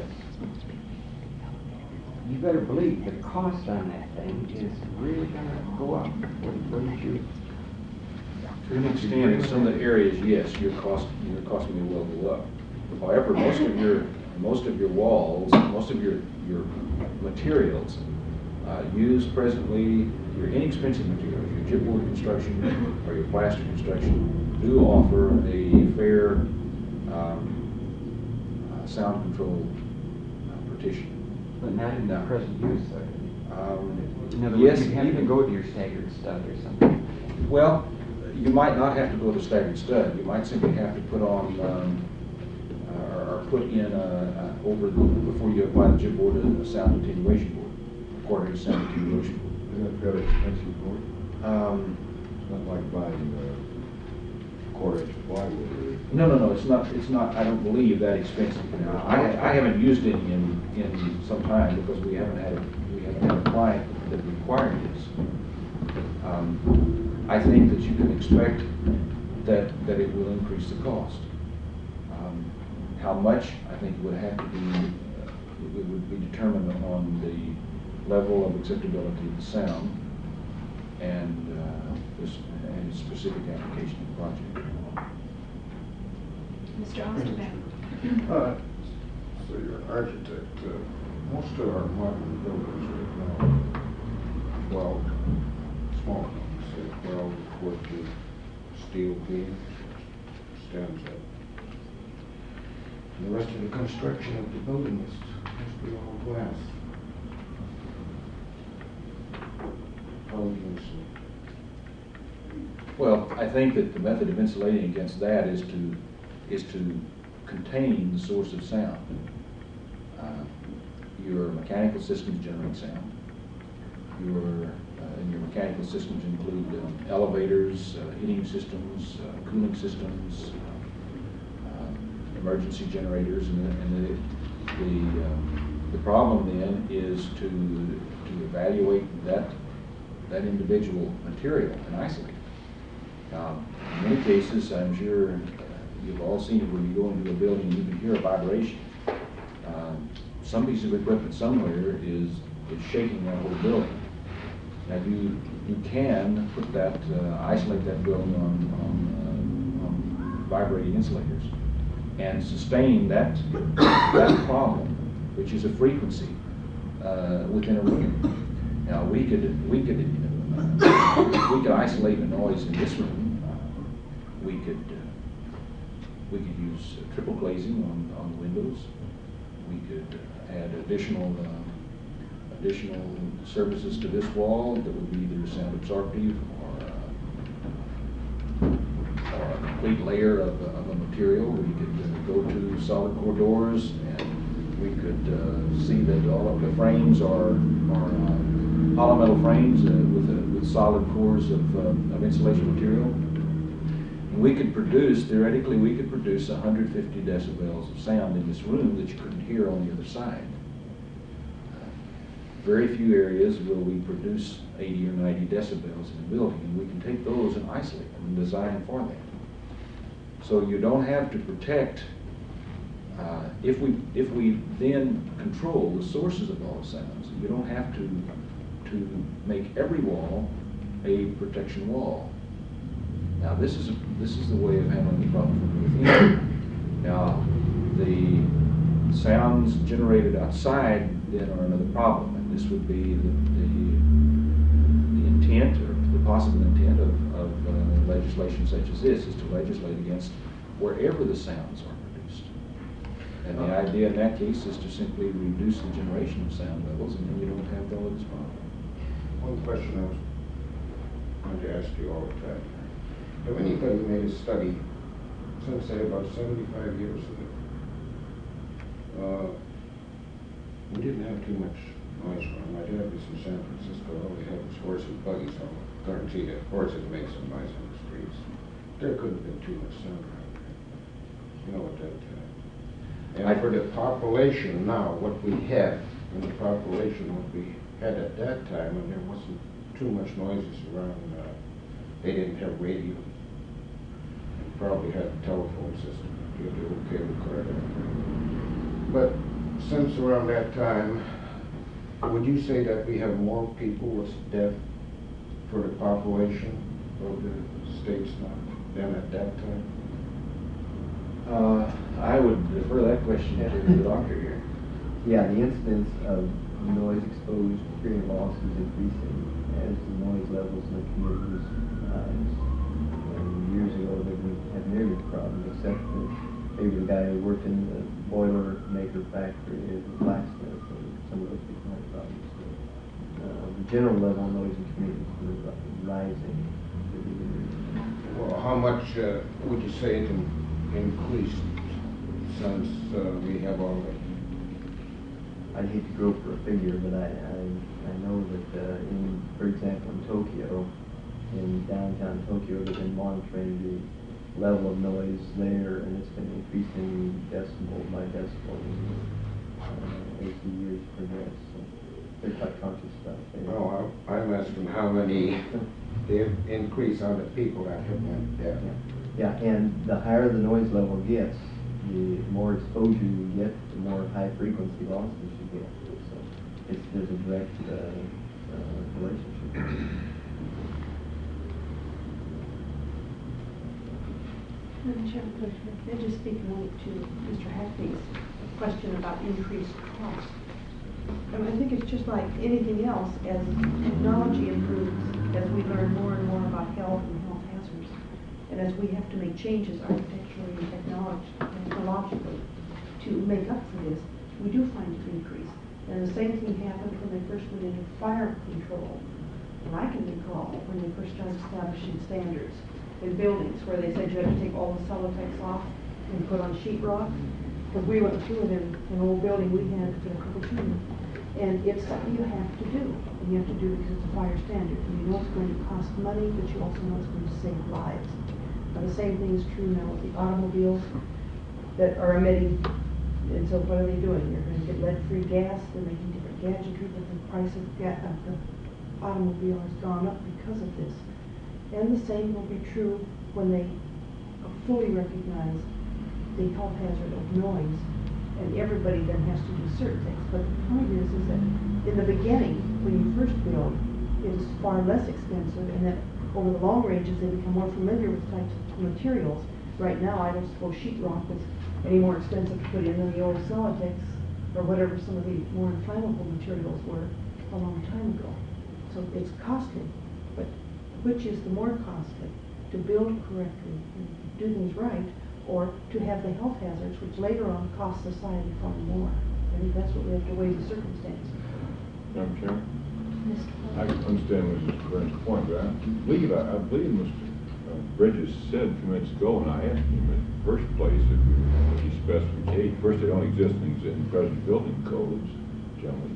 you better believe the cost on that thing is really going to go up. Wouldn't you? To an extent, in some of the areas, yes, your cost may well go up. However, most of your walls, most of your materials used presently, your inexpensive materials, your chipboard construction or your plaster construction, do offer a fair sound control partition. But not in the present use. In other yes, words, you have to go to your staggered stud or something. Well, you might not have to go to staggered stud. You might simply have to put on or put in before you apply the chipboard a sound attenuation board, a quarter-inch sound attenuation board. Isn't that fairly expensive board? It's not like buying a quarter-inch plywood. No, it's not. I don't believe that expensive. Now, I haven't used it in some time because we haven't had a client that required this. I think that you can expect that it will increase the cost. How much, I think, would have to be it would be determined on the level of acceptability of the sound and its specific application of the project. Mr. Osterman. So you're an architect. Most of our modern buildings right now, well, small ones, say 12 to 14 steel beams, stands up. And the rest of the construction of the building has to be all glass. How do you see? Well, I think that the method of insulating against that is to contain the source of sound. Your mechanical systems generate sound. Your mechanical systems include elevators, heating systems, cooling systems, emergency generators, and the problem then is to evaluate that individual material and isolate it. In many cases, I'm sure you've all seen it when you go into a building and you can hear a vibration. Some piece of equipment somewhere is shaking that whole building. Now you can put that, isolate that building on vibrating insulators and sustain that problem, which is a frequency within a room. Now we could isolate the noise in this room could use triple glazing on the windows. We could add additional surfaces to this wall that would be either sound absorptive or a complete layer of a material. We could go to solid core doors, and we could see that all of the frames are polymetal frames with solid cores of insulation material. And we could produce, theoretically, we could produce 150 decibels of sound in this room that you couldn't hear on the other side. Very few areas will we produce 80 or 90 decibels in a building, and we can take those and isolate them and design for that. So you don't have to protect, if we then control the sources of all sounds, you don't have to make every wall a protection wall. Now this is the way of handling the problem from within. Now the sounds generated outside then are another problem, and this would be the intent or the possible intent of legislation such as this is to legislate against wherever the sounds are produced. And the idea in that case is to simply reduce the generation of sound levels, and then you don't have all of this problem. One question I was going to ask you all the time. Have anybody made a study, some say about 75 years ago? We didn't have too much noise around. My dad was in San Francisco. All we had was horse and buggies. I'll guarantee you, horses made some noise on the streets. There couldn't have been too much sound around there. You know what that and for the population now, what we had, and the population what we had at that time, and there wasn't too much noises around. They didn't have radio. They probably had a telephone system. You had the cable car. But since around that time, would you say that we have more people with deaf for the population of the states now than at that time? I would defer that question to the doctor here. Yeah, the incidence of noise-exposed hearing loss is increasing as the noise levels in the communities rise. Years ago, they didn't have nearly the problem, except that maybe the guy who worked in the boiler maker factory is a blacksmith, and some of those people had problems. So, the general level of noise in communities is rising. Well, how much would you say it increased since we have all that? I'd hate to go for a figure, but I know that for example, in Tokyo, in downtown Tokyo, they've been monitoring the level of noise there, and it's been increasing decibel by decibel as the years progress. So they're quite conscious about it. No, I'm asking how many the increase on the people that have went deaf. Yeah, and the higher the noise level gets, the more exposure you get, the more high frequency losses you get. So there's a direct relationship. Madam Chairman, may I just speak a moment to Mr. Hackney's question about increased cost? I think it's just like anything else, as technology improves, as we learn more and more about health and health hazards, and as we have to make changes architecturally and technologically to make up for this, we do find it increase. And the same thing happened when they first went into fire control. And I can recall when they first started establishing standards in buildings where they said you had to take all the Celotex off and put on sheetrock. Because we went through it in an old building we had for the Cupertino. And it's something you have to do. And you have to do it because it's a fire standard. And you know it's going to cost money, but you also know it's going to save lives. Now the same thing is true now with the automobiles that are emitting. And so what are they doing? You're going to get lead-free gas. They're making different gadgetry, but the price of the automobile has gone up because of this. And the same will be true when they fully recognize the health hazard of noise, and everybody then has to do certain things. But the point is that in the beginning, when you first build, it is far less expensive, and that over the long ranges, they become more familiar with types of materials. Right now, I don't suppose sheetrock was any more expensive to put in than the old Celotex, or whatever some of the more inflammable materials were a long time ago. So it's costly, but which is the more costly? to build correctly, and do things right, or to have the health hazards, which later on cost society far more. I think that's what we have to weigh the circumstance. Madam Chairman? Mr. I understand Mrs. Burns' point, but I believe Mr. Bridges said a few minutes ago, and I asked him in the first place if he specified, first they don't exist in present building codes, generally,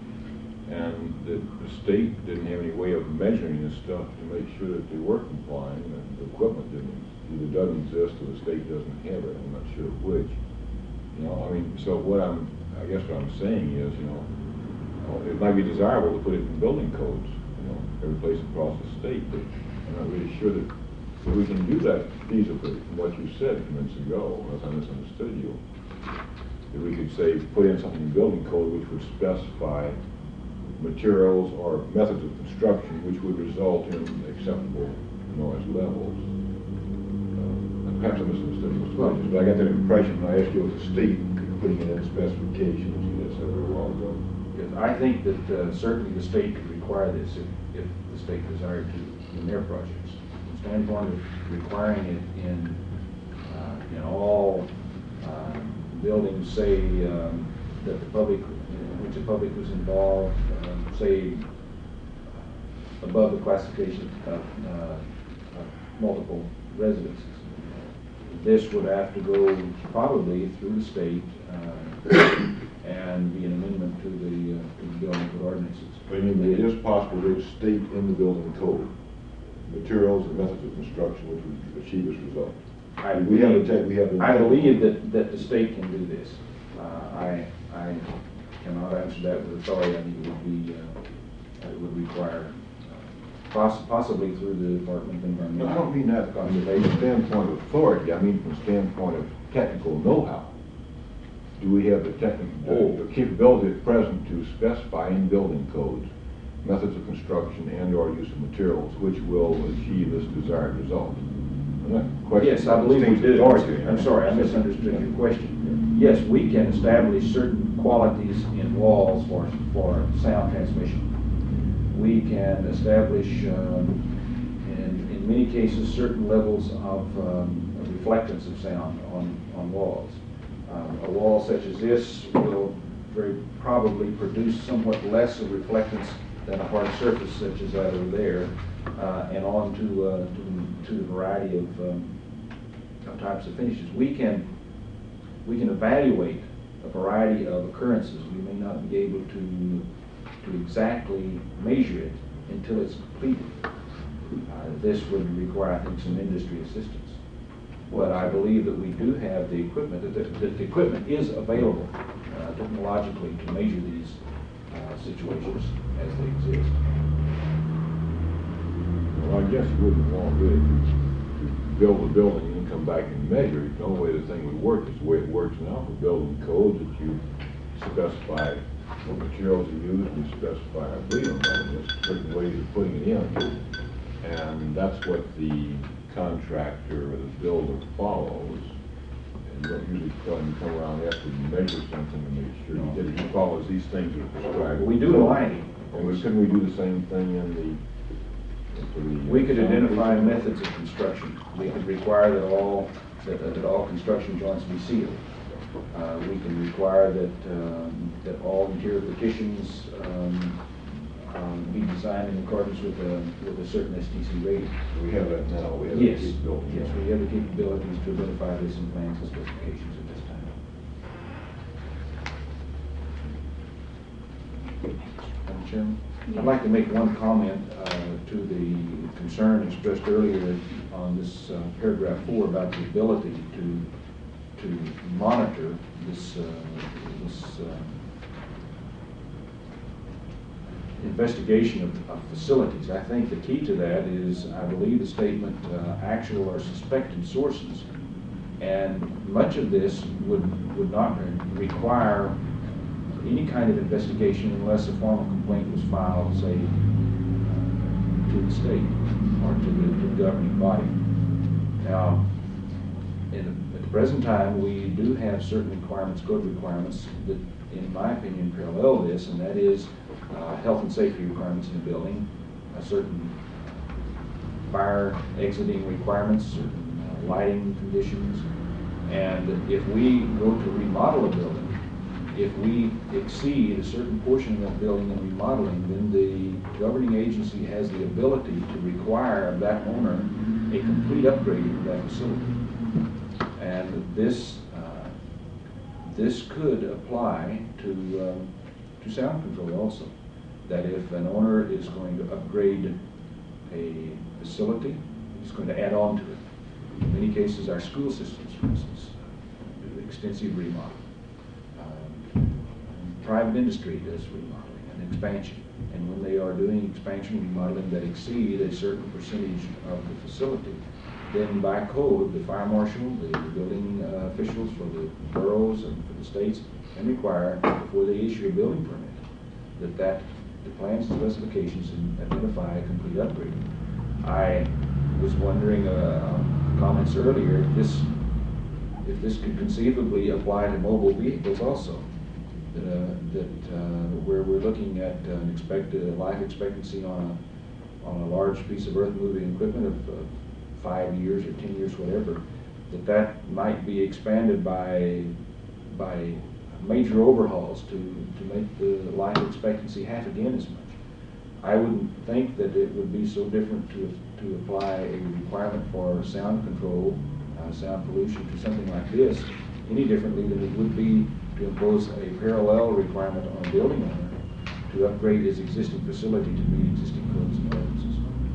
and that the state didn't have any way of measuring this stuff to make sure that they were complying, and the equipment either doesn't exist or the state doesn't have it. I'm not sure which. You know, I mean, so I guess what I'm saying is, you know, it might be desirable to put it in building codes, you know, every place across the state, but I'm not really sure that we can do that feasibly from what you said a few minutes ago, unless I misunderstood you. That we could say, put in something in building code which would specify materials or methods of construction which would result in acceptable noise levels. Perhaps I misunderstood you, Mr. Bridges, but I got that impression when I asked you if the state putting it in specifications, you said a little while ago. Yes, I think that certainly the state could require this if the state desired to in their projects. From the standpoint of requiring it in all buildings, say that the public, in which the public was involved, say above the classification of multiple residences. This would have to go probably through the state and be an amendment to the building code ordinances. I mean, it is possible to state in the building code materials and methods of construction which would achieve this result. I believe that the state can do this. I cannot answer that with authority. I think it would require possibly through the Department of Environmental. No, I don't mean that from the standpoint of authority. I mean from the standpoint of technical know-how. Do we have the technical capability at present to specify in building codes methods of construction and or use of materials which will achieve this desired result? Yes, I believe we do. I'm sorry, I misunderstood your question. Yes, we can establish certain qualities in walls for sound transmission. We can establish, in many cases, certain levels of reflectance of sound on walls. A wall such as this will very probably produce somewhat less of reflectance than a hard surface such as that over there, and on to the variety of types of finishes. We can evaluate a variety of occurrences. We may not be able to exactly measure it until it's completed. This would require, I think, some industry assistance. But I believe that we do have the equipment, that the equipment is available technologically to measure these situations as they exist. Well, I guess you wouldn't want really to build a building and come back and measure it. The only way the thing would work is the way it works now for building codes, that you specify what materials are used, and you specify, I believe, certain ways of putting it in. And that's what the contractor or the builder follows. And you don't usually tell him to come around after you measure something to make sure he did it. He follows these things that are prescribed. We do align. And couldn't we do the same thing in the we could identify methods of construction. We could require that all construction joints be sealed. We can require that all interior partitions be designed in accordance with a certain STC rating. We have that now. We have yes, we have the capabilities to identify this in plans and specifications at this time. Madam Chairman? I'd like to make one comment to the concern expressed earlier on this paragraph 4 about the ability to monitor this investigation of facilities. I think the key to that is, I believe, the statement actual or suspected sources, and much of this would not require any kind of investigation unless a formal complaint was filed, say, to the state or to the governing body. Now, at the present time, we do have certain requirements, code requirements, that, in my opinion, parallel this, and that is health and safety requirements in the building, a certain fire exiting requirements, certain lighting conditions. And if we go to remodel a building, if we exceed a certain portion of that building in remodeling, then the governing agency has the ability to require of that owner a complete upgrade of that facility. And this could apply to sound control also. That if an owner is going to upgrade a facility, he's going to add on to it. In many cases, our school systems, for instance, do extensive remodeling. Private industry does remodeling and expansion. And when they are doing expansion remodeling that exceed a certain percentage of the facility, then by code, the fire marshal, the building officials for the boroughs and for the states can require, before they issue a building permit, that the plans and specifications identify a complete upgrade. I was wondering, comments earlier, if this could conceivably apply to mobile vehicles also. Where we're looking at an expected life expectancy on a large piece of earth moving equipment of 5 years or 10 years, whatever, that might be expanded by major overhauls to make the life expectancy half again as much. I wouldn't think that it would be so different to apply a requirement for sound control, sound pollution to something like this any differently than it would be to impose a parallel requirement on a building owner to upgrade his existing facility to meet existing codes and ordinances.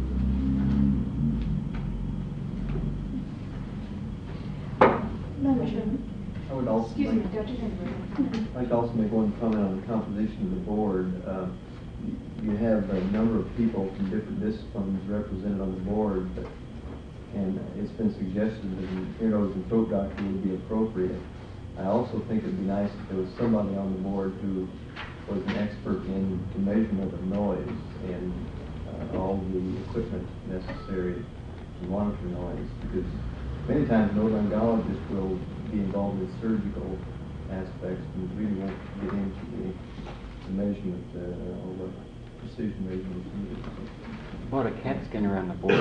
Madam Chairman. I would also Excuse me, like, Dr. Henry. I'd like to also make one comment on the composition of the board. You have a number of people from different disciplines represented on the board, and it's been suggested that an ear, nose, and throat doctor would be appropriate. I also think it'd be nice if there was somebody on the board who was an expert in the measurement of noise and all the equipment necessary to monitor noise, because many times an otolaryngologist will be involved in surgical aspects and really won't get into the measurement or the precision measurements needed. About a CAT scanner on the board.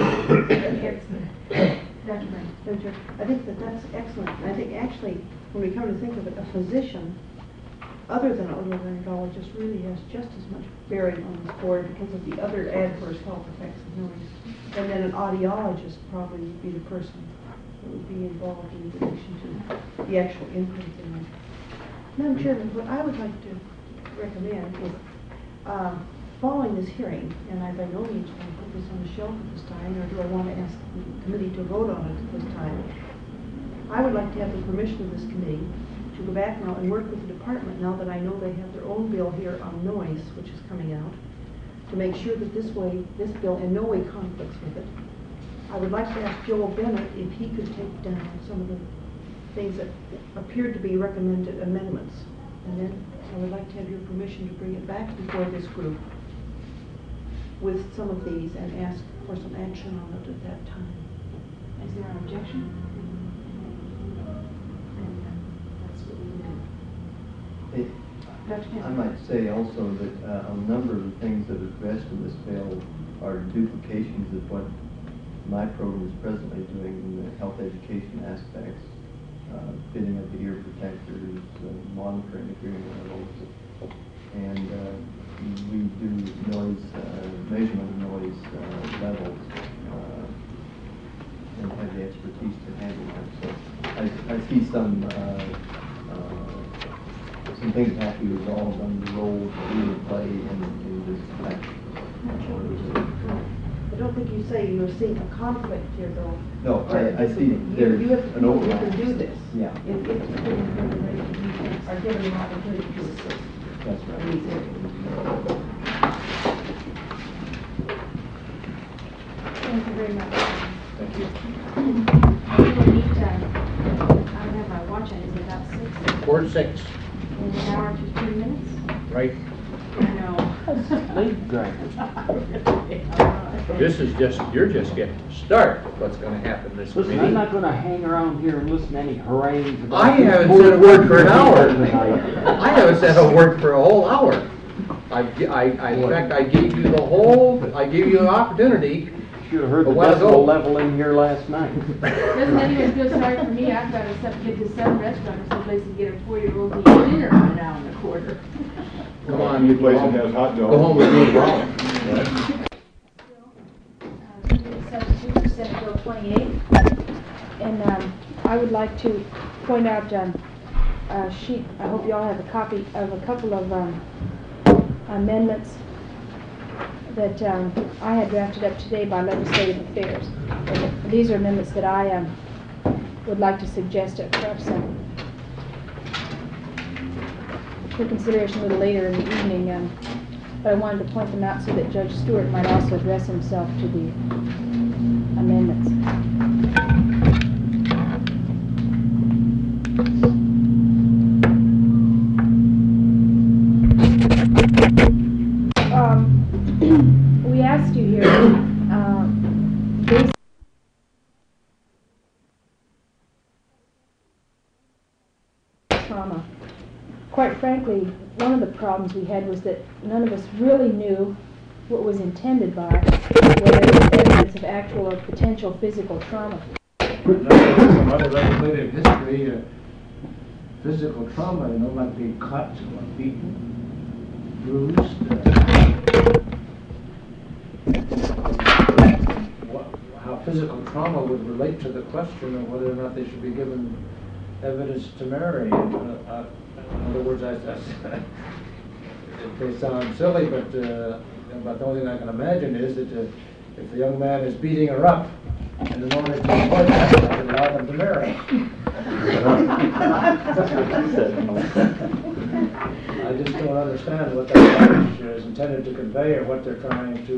Dr. Brown. I think that's excellent. I think actually, when we come to think of it, a physician, other than an otolaryngologist, really has just as much bearing on this board because of the other adverse health effects of noise. And then an audiologist probably would be the person that would be involved in relation to the actual input of the noise. Madam Chairman, what I would like to recommend is, following this hearing, and I by no means want to put this on the shelf at this time, nor do I want to ask the committee to vote on it at this time. I would like to have the permission of this committee to go back now and work with the department, now that I know they have their own bill here on noise, which is coming out, to make sure that this bill in no way conflicts with it. I would like to ask Joel Bennett if he could take down some of the things that appeared to be recommended amendments. And then I would like to have your permission to bring it back before this group with some of these and ask for some action on it at that time. Is there an objection? That's what we do. Dr. I Henry. might say also that a number of the things that are addressed in this bill are duplications of what my program is presently doing in the health education aspects, fitting up the ear protectors, monitoring the hearing levels, and we do noise, measurement of noise levels, and have the expertise to handle them. So I see some things have to be resolved on the role that we would play in this action. I don't think you say you're seeing a conflict here, though. No, I see there's you have an overlap. You can do this. Yeah. If the regulations are given an opportunity to assist. That's in right. these areas. Thank you very much. Thank you. We will meet, I don't have my watch on, is it about 6? 4 to 6, In an hour and 15 minutes? right? I know. Late driver. You're just getting started with what's gonna happen this Listen, I'm committee. not gonna hang around here and listen to any harangues about. I this haven't board said a word for an hour. tonight. I haven't said a word for a whole hour. In fact, I gave you the opportunity Should have heard A the while ago. decibel level in here last night. Doesn't anyone feel sorry for me? I've got to get to some restaurant or someplace to get a 4-year-old to eat dinner in an hour and a quarter. Come on, Any place that has hot dogs. Go home with me. Substitute for Senate Bill 28. And I would like to point out a sheet, I hope you all have a copy of a couple of amendments that I had drafted up today by Legislative Affairs. And these are amendments that I would like to suggest perhaps for consideration a little later in the evening. But I wanted to point them out so that Judge Stewart might also address himself to the amendments. We asked you here, based trauma. Quite frankly, one of the problems we had was that none of us really knew what was intended by whether it was evidence of actual or potential physical trauma. From other legislative history, physical trauma, might be cut or beaten, bruised. How physical trauma would relate to the question of whether or not they should be given evidence to marry. In other words, they sound silly, but the only thing I can imagine is that if the young man is beating her up, and in order to avoid that, I can allow them to marry. I just don't understand what that message is intended to convey, or what they're trying to,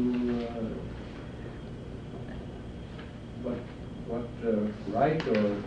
what right or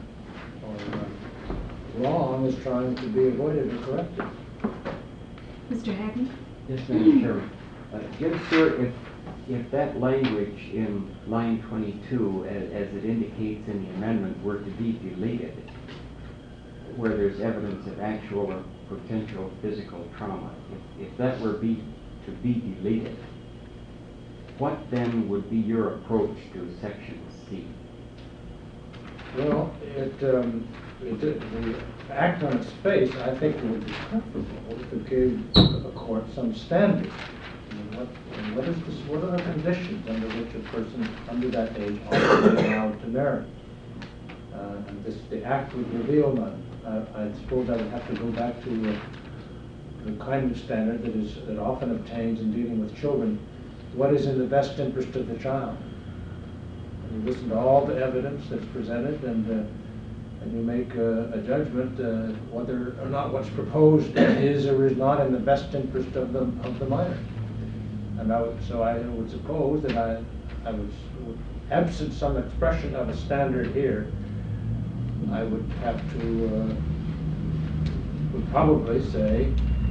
wrong is trying to be avoided or corrected. Mr. Hackney? Yes, Madam Chairman. Judge Stewart, if that language in line 22, as it indicates in the amendment, were to be deleted, where there's evidence of actual or potential physical trauma, if that were to be deleted, what then would be your approach to section C? Well, the act on its face, I think, would be preferable if it gave the court some standard. What are the conditions under which a person under that age ought to be allowed to marry? And the act would reveal none. I suppose I would have to go back to the kind of standard that often obtains in dealing with children. What is in the best interest of the child? And you listen to all the evidence that's presented, and you make a judgment whether or not what's proposed is or is not in the best interest of the minor. And I would suppose that I was, absent some expression of a standard here, I would have to would probably say,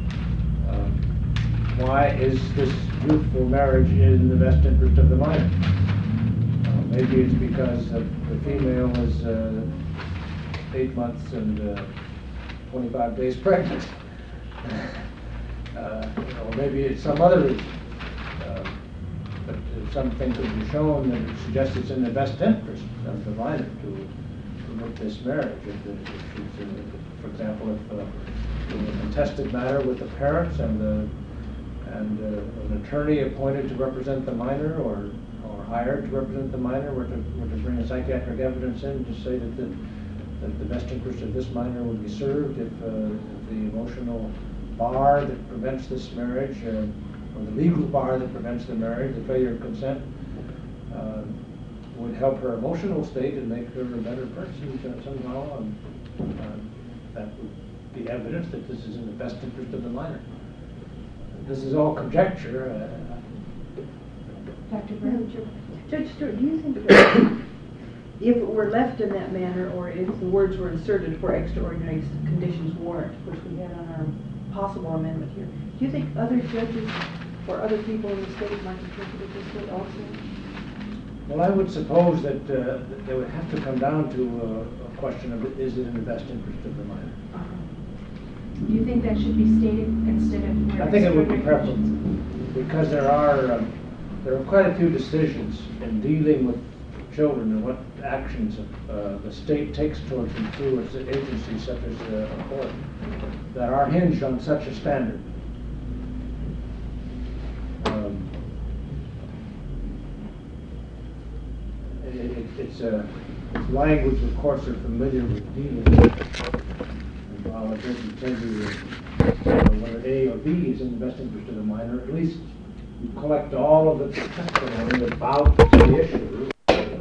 why is this youthful marriage in the best interest of the minor? Maybe it's because the female is 8 months and 25 days pregnant. Or maybe it's some other reason. But something could be shown that suggests it's in the best interest of the minor to permit this marriage. For example, if a contested matter with the parents and an attorney appointed to represent the minor or hired to represent the minor were to bring a psychiatric evidence in to say that the best interest of this minor would be served if the emotional bar that prevents this marriage, or the legal bar that prevents the marriage, the failure of consent, would help her emotional state and make her a better person somehow, that would be evidence that this is in the best interest of the minor. This is all conjecture. Dr. Brown? Judge Stewart, do you think that if it were left in that manner, or if the words were inserted for extraordinary conditions warrant, which we had on our possible amendment here, do you think other judges or other people in the state might interpret it this way also? Well, I would suppose that they would have to come down to a question of, is it in the best interest of the minor? Do you think that should be stated instead of... I think it would be preferable, because there are there are quite a few decisions in dealing with children and what actions the state takes towards them through its agencies such as a court that are hinged on such a standard. It's language the courts are familiar with dealing with. And while it doesn't tell you whether A or B is in the best interest of the minor, at least you collect all of the testimony about the issue.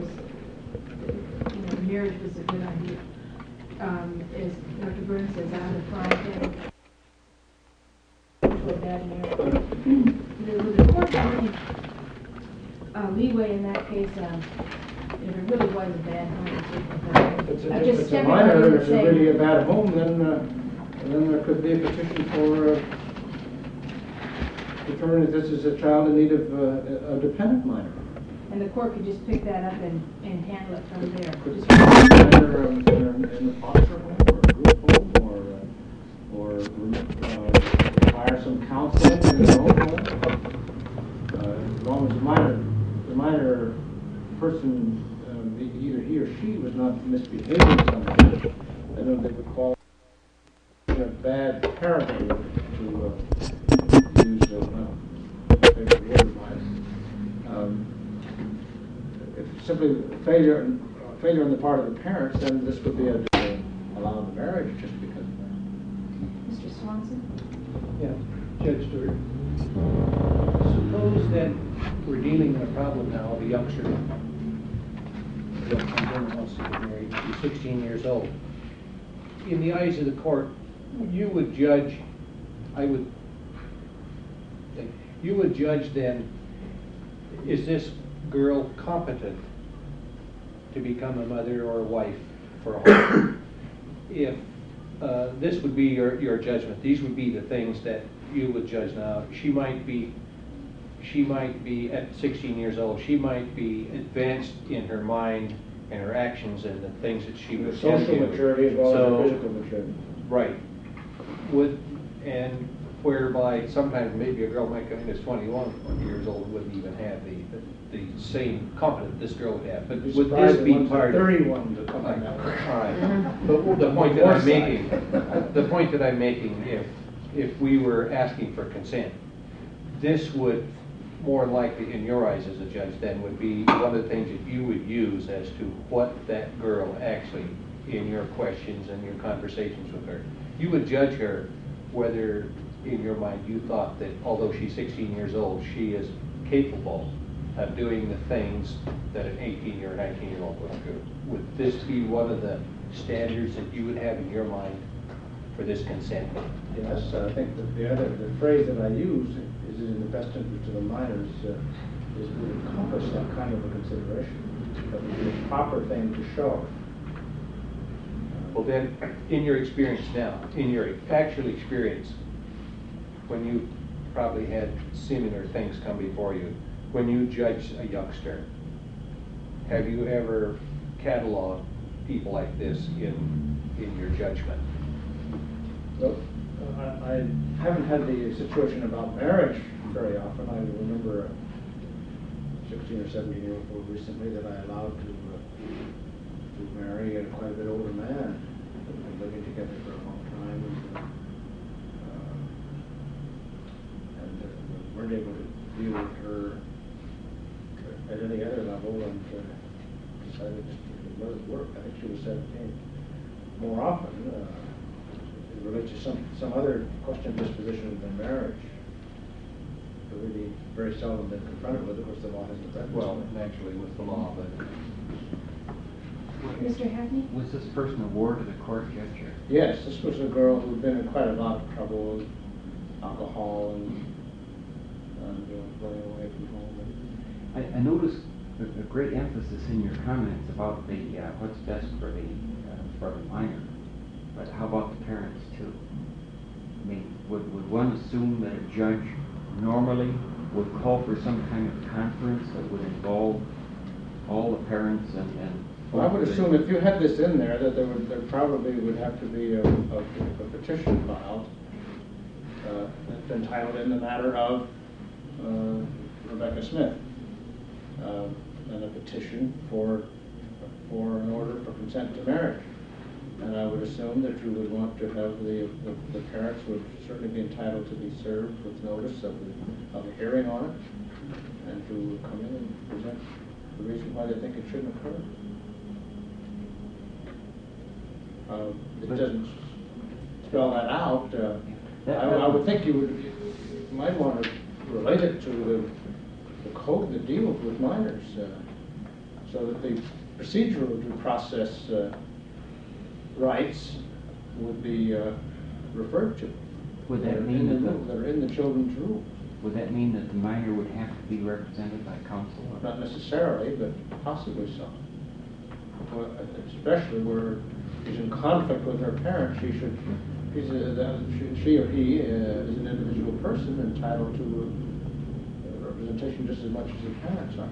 Marriage was a good idea. As Dr. Burns says, I'm the prime to a bad marriage. The court had any leeway in that case, if it really was a bad home. If it's a minor and it's really a bad home, then there could be a petition for determining if this is a child in need of a dependent minor. And the court could just pick that up and handle it from there. Could Just- either in a foster home or a group home or require some counseling in their own home. As long as the minor person, either he or she was not misbehaving somewhere, I don't think would call it a bad parenting to use favorite word wise. If simply failure on the part of the parents, then this would be allow the marriage just because of that. Mr. Swanson? Yeah, Judge Stewart. Suppose that we're dealing with a problem now of a youngster who comes in and wants to get married, he's 16 years old. In the eyes of the court, you would judge, you would judge then, is this girl competent to become a mother or a wife for a home? If this would be your judgment, these would be the things that you would judge now. She might be at 16 years old, she might be advanced in her mind and her actions and the things that she would The social maturity as well as the physical maturity. Right. And whereby sometimes maybe a girl might come in as 21 years old, wouldn't even have the same competence this girl would have. But would this be part of 31 to come in that way? all right. But the point that I'm making, if we were asking for consent, this would more likely, in your eyes as a judge, then would be one of the things that you would use as to what that girl actually, in your questions and your conversations with her, you would judge her whether, in your mind, you thought that although she's 16 years old, she is capable of doing the things that an 18 or 19-year-old would do. Would this be one of the standards that you would have in your mind for this consent? Yes, I think that the phrase that I use is in the best interest of the minors is would encompass that kind of a consideration. That would be a proper thing to show. Well then, in your experience now, in your actual experience, when you probably had similar things come before you, when you judge a youngster, have you ever cataloged people like this in your judgment? Well, I haven't had the situation about marriage very often. I remember a 16 or 17-year-old girl recently that I allowed to marry a quite a bit older man. We've been living together for a long time, and weren't able to deal with her at any other level, and decided to let it work. I think she was 17. More often, it relates to some other question of disposition than marriage. But really, very seldom been confronted with it. Of course, the law hasn't done Well, naturally with the law, but Mr. Hackney? Was this person a ward of the court, Judge? Yes, this was a girl who'd been in quite a lot of trouble, alcohol and running away from home. I noticed a great emphasis in your comments about the what's best for the minor, but how about the parents too? I mean, would one assume that a judge normally would call for some kind of conference that would involve all the parents and Well, I would assume if you had this in there, that there probably would have to be a petition filed that's entitled "In the Matter of Rebecca Smith." and a petition for an order for consent to marriage. And I would assume that you would want to have the parents would certainly be entitled to be served with notice of a hearing on it, and to come in and present the reason why they think it shouldn't occur. It doesn't spell that out. I would think you might want to relate it to the code that deals with minors, so that the procedural due process rights would be referred to. Would that mean that they're in the children's rules? Would that mean that the minor would have to be represented by counsel? Not necessarily, but possibly so. Well, especially where she's in conflict with her parents, she or he is an individual person entitled to representation just as much as the parents are.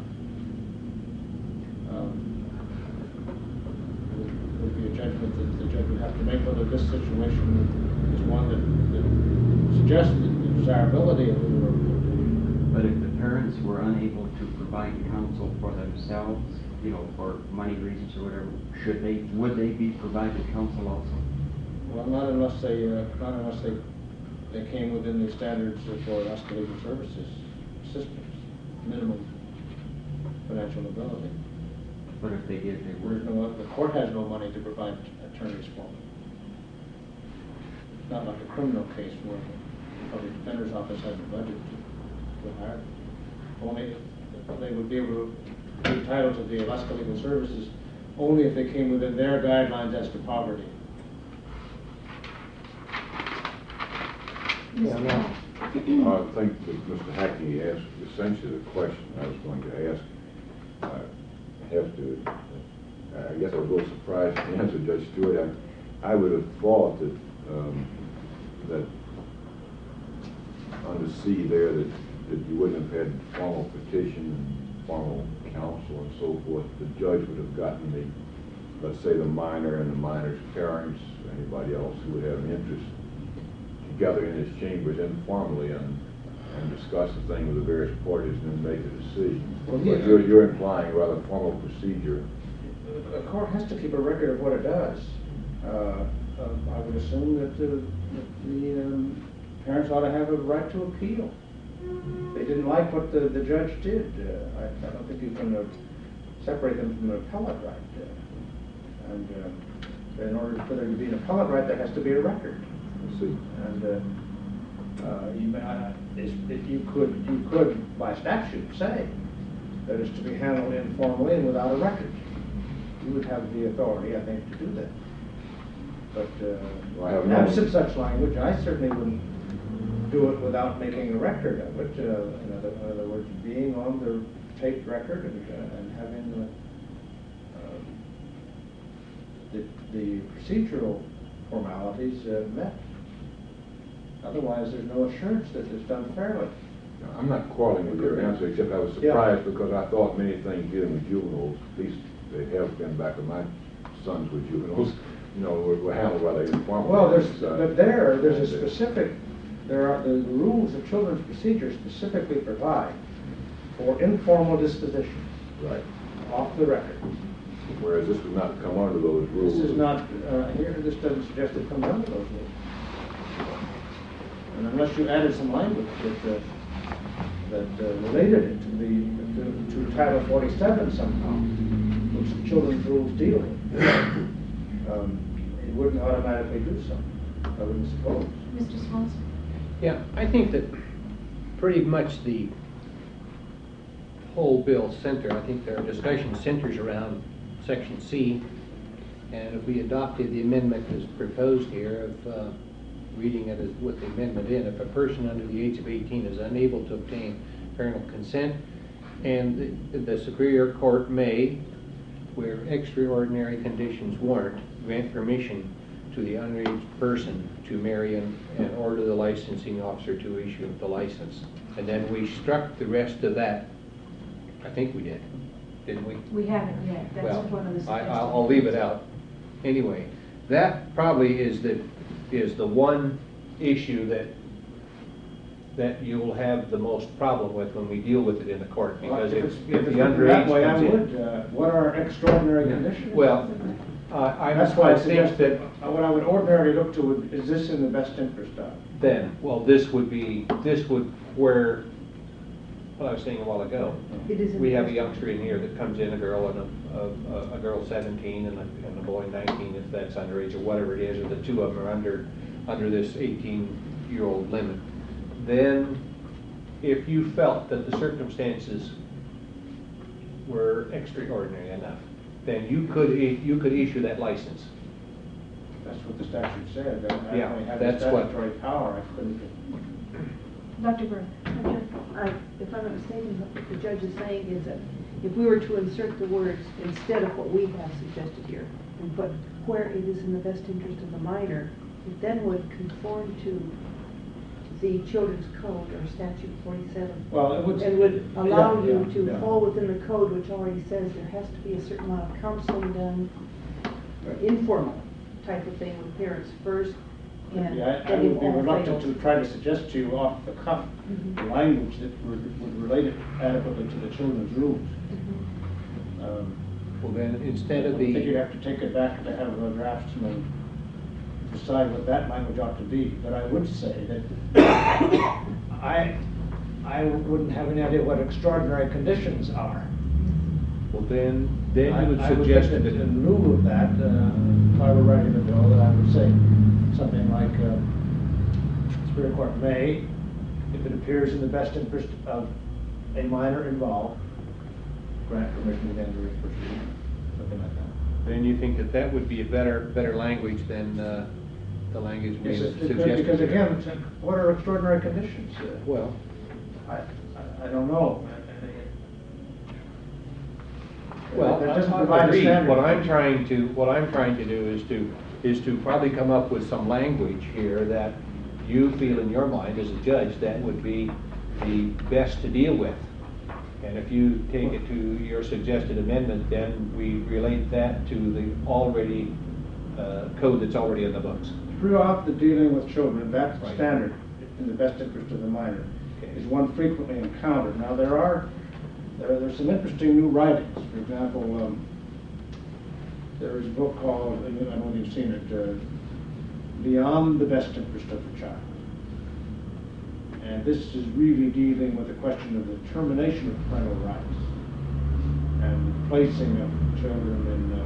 Would be a judgment that the judge would have to make whether this situation is one that suggests the desirability of the work. But if the parents were unable to provide counsel for themselves, you know, for money reasons or whatever, would they be provided counsel also? Well, not unless they came within the standards for Alaska Legal Services assistance, minimum financial ability. But if they did, they would. The court has no money to provide attorneys for them. Not like a criminal case where the public defender's office has a budget to hire. Only they would be able to be entitled to the Alaska Legal Services only if they came within their guidelines as to poverty. I think that Mr. Hackney asked essentially the question I was going to ask. I guess I was a little surprised at the answer, Judge Stewart. I would have thought that that under C there that you wouldn't have had formal petition and formal counsel and so forth. The judge would have gotten the, let's say, the minor and the minor's parents, anybody else who would have an interest, together in his chambers informally and discuss the thing with the various parties and then make a decision. Well, but you're implying rather formal procedure. The court has to keep a record of what it does. I would assume that the parents ought to have a right to appeal. They didn't like what the judge did. I don't think you can separate them from an appellate right. And in order for there to be an appellate right, there has to be a record. I see. And you could, by statute, say that it's to be handled informally and without a record. You would have the authority, I think, to do that. But absent such language, I certainly wouldn't do it without making a record of it. In other words, being on the taped record and having the procedural formalities met. Otherwise, there's no assurance that it's done fairly. I'm not quarreling with your answer, except I was surprised because I thought many things dealing with juveniles, at least they have been back when my sons were juveniles, you know, were handled by the informal. Well, there's a specific, there are the rules of children's procedure specifically provide for informal disposition. Right. Off the record. Whereas this would not come under those rules. This is not, this doesn't suggest it comes under those rules. And unless you added some language that related it to Title 47 somehow, which the children's rules deal with, it wouldn't automatically do so, I wouldn't suppose. Mr. Swanson? Yeah, I think that pretty much the whole bill I think their discussion centers around Section C, and if we adopted the amendment as proposed here of reading it as with the amendment in, if a person under the age of 18 is unable to obtain parental consent, and the Superior Court may, where extraordinary conditions warrant, grant permission to the underage person to marry and order the licensing officer to issue the license. And then we struck the rest of that. I think we did, didn't we? We haven't yet. That's Well, one of the suggestions. I'll leave it out. Anyway, that probably is the one issue that that you'll have the most problem with when we deal with it in the court, because If if it's the written underage that way, I comes in. would. What are extraordinary conditions? Well, That's why I I think suggest that that what I would ordinarily look to would, is this in the best interest of? then, well, this would where, what I was saying a while ago. It is in We the have a best youngster in here that comes in, a girl and a girl 17 and a boy 19, if that's underage or whatever it is, or the two of them are under this 18-year-old limit. Then, if you felt that the circumstances were extraordinary enough, then you could issue that license. That's what the statute said. That I Yeah, only have the that's what- statutory power. I couldn't. Dr. Byrne? If I'm not mistaken, what the judge is saying is that if we were to insert the words instead of what we have suggested here, and put where it is in the best interest of the minor, it then would conform to the Children's Code or Statute 47. Well, it would. And would allow Yeah, you yeah, to yeah. fall within the code, which already says there has to be a certain amount of counseling done, or informal type of thing with parents first, and Yeah, I then you would be all reluctant fail. to try to suggest to you off the cuff Mhm. the language that would relate it adequately to the children's rules. Mhm. Well, then, instead I of think you'd the, have to take it back to have a draftsman decide what that language ought to be. But I would say that I wouldn't have any idea what extraordinary conditions are. well, then you would I would suggest think that. that in lieu of that, if I were writing a bill, that I would say something like, Superior Court may, if it appears in the best interest of a minor involved, grant permission to enter into proceeding, something like that. Then you think that would be a better language than the language we Yes, suggested? because again, what are extraordinary conditions? Well, I don't know. well, That doesn't I provide a agree. standard. What I'm trying to do is to probably come up with some language here that you feel in your mind as a judge that would be the best to deal with. And if you take it to your suggested amendment, then we relate that to the already code that's already in the books. Throughout the dealing with children, that Right. standard, in the best interest of the minor, Okay. is one frequently encountered. Now, there's some interesting new writings. For example, there is a book called, I don't know if you've seen it, Beyond the Best Interest of the Child. And this is really dealing with the question of the termination of parental rights and placing of children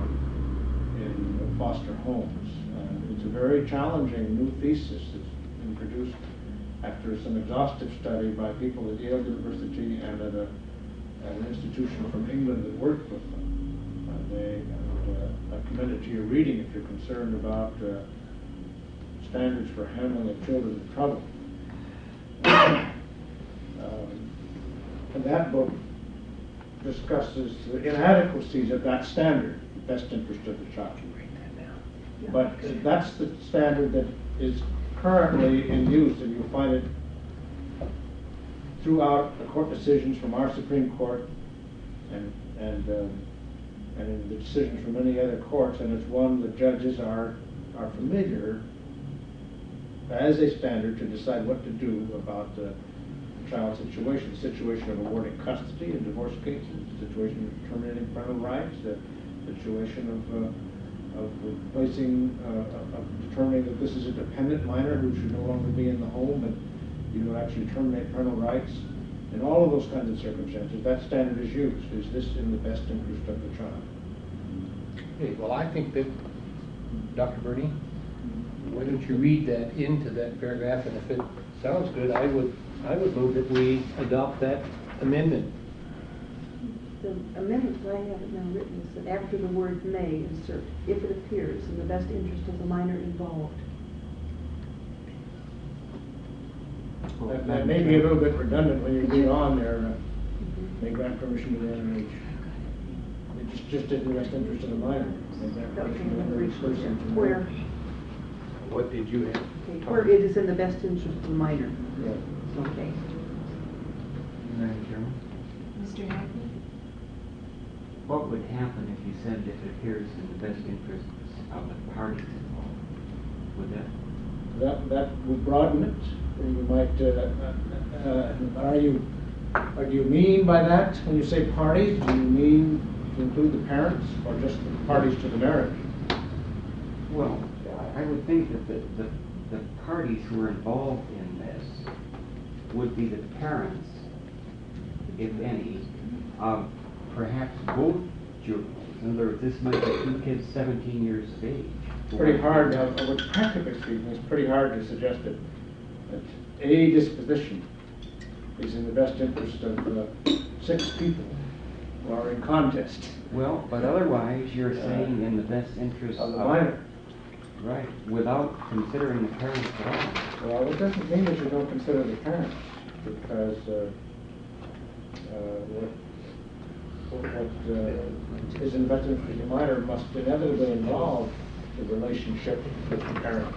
in foster homes. It's a very challenging new thesis that's been produced after some exhaustive study by people at Yale University and at an institution from England that worked with them. I commend it to your reading if you're concerned about standards for handling of children in trouble. And that book discusses the inadequacies of that standard, the best interest of the child. But that's the standard that is currently in use, and you'll find it throughout the court decisions from our Supreme Court and in the decisions from many other courts, and it's one that judges are familiar as a standard to decide what to do about the child situation of awarding custody in divorce cases, situation of terminating parental rights, the situation of placing, of determining that this is a dependent minor who should no longer be in the home, and you don't actually terminate parental rights. In all of those kinds of circumstances, that standard is used. Is this in the best interest of the child? Okay, well, I think that, Dr. Burney, why don't you read that into that paragraph, and if it sounds good, I would move that we adopt that amendment. The amendment that I have it now written is that after the word may, insert, if it appears in the best interest of the minor involved. That may be a little bit redundant when you read on there, may grant permission to the underage. It just in the best interest of the minor. May grant permission to the underage person to marry. Where, What did you have? okay, where it is in the best interest of the minor. Yeah. Okay. Madam Chairman, Mr. Hackney? what would happen if you said that it appears in the best interest of the parties involved? Would that that would broaden it. You might, do you mean by that, when you say parties, do you mean to include the parents or just the parties to the marriage? Well, I would think that the parties who are involved in this would be the parents, if any, of perhaps both juveniles. In other words, this might be two kids 17 years of age. It's pretty hard, practically speaking, it's pretty hard to suggest that a disposition is in the best interest of 6 people who are in contest. Well, but otherwise, you're saying in the best interest Of the minor. Right, without considering the parents at all. Well, it doesn't mean that you don't consider the parents, because what is in the best interest of the minor must inevitably involve the relationship with the parents.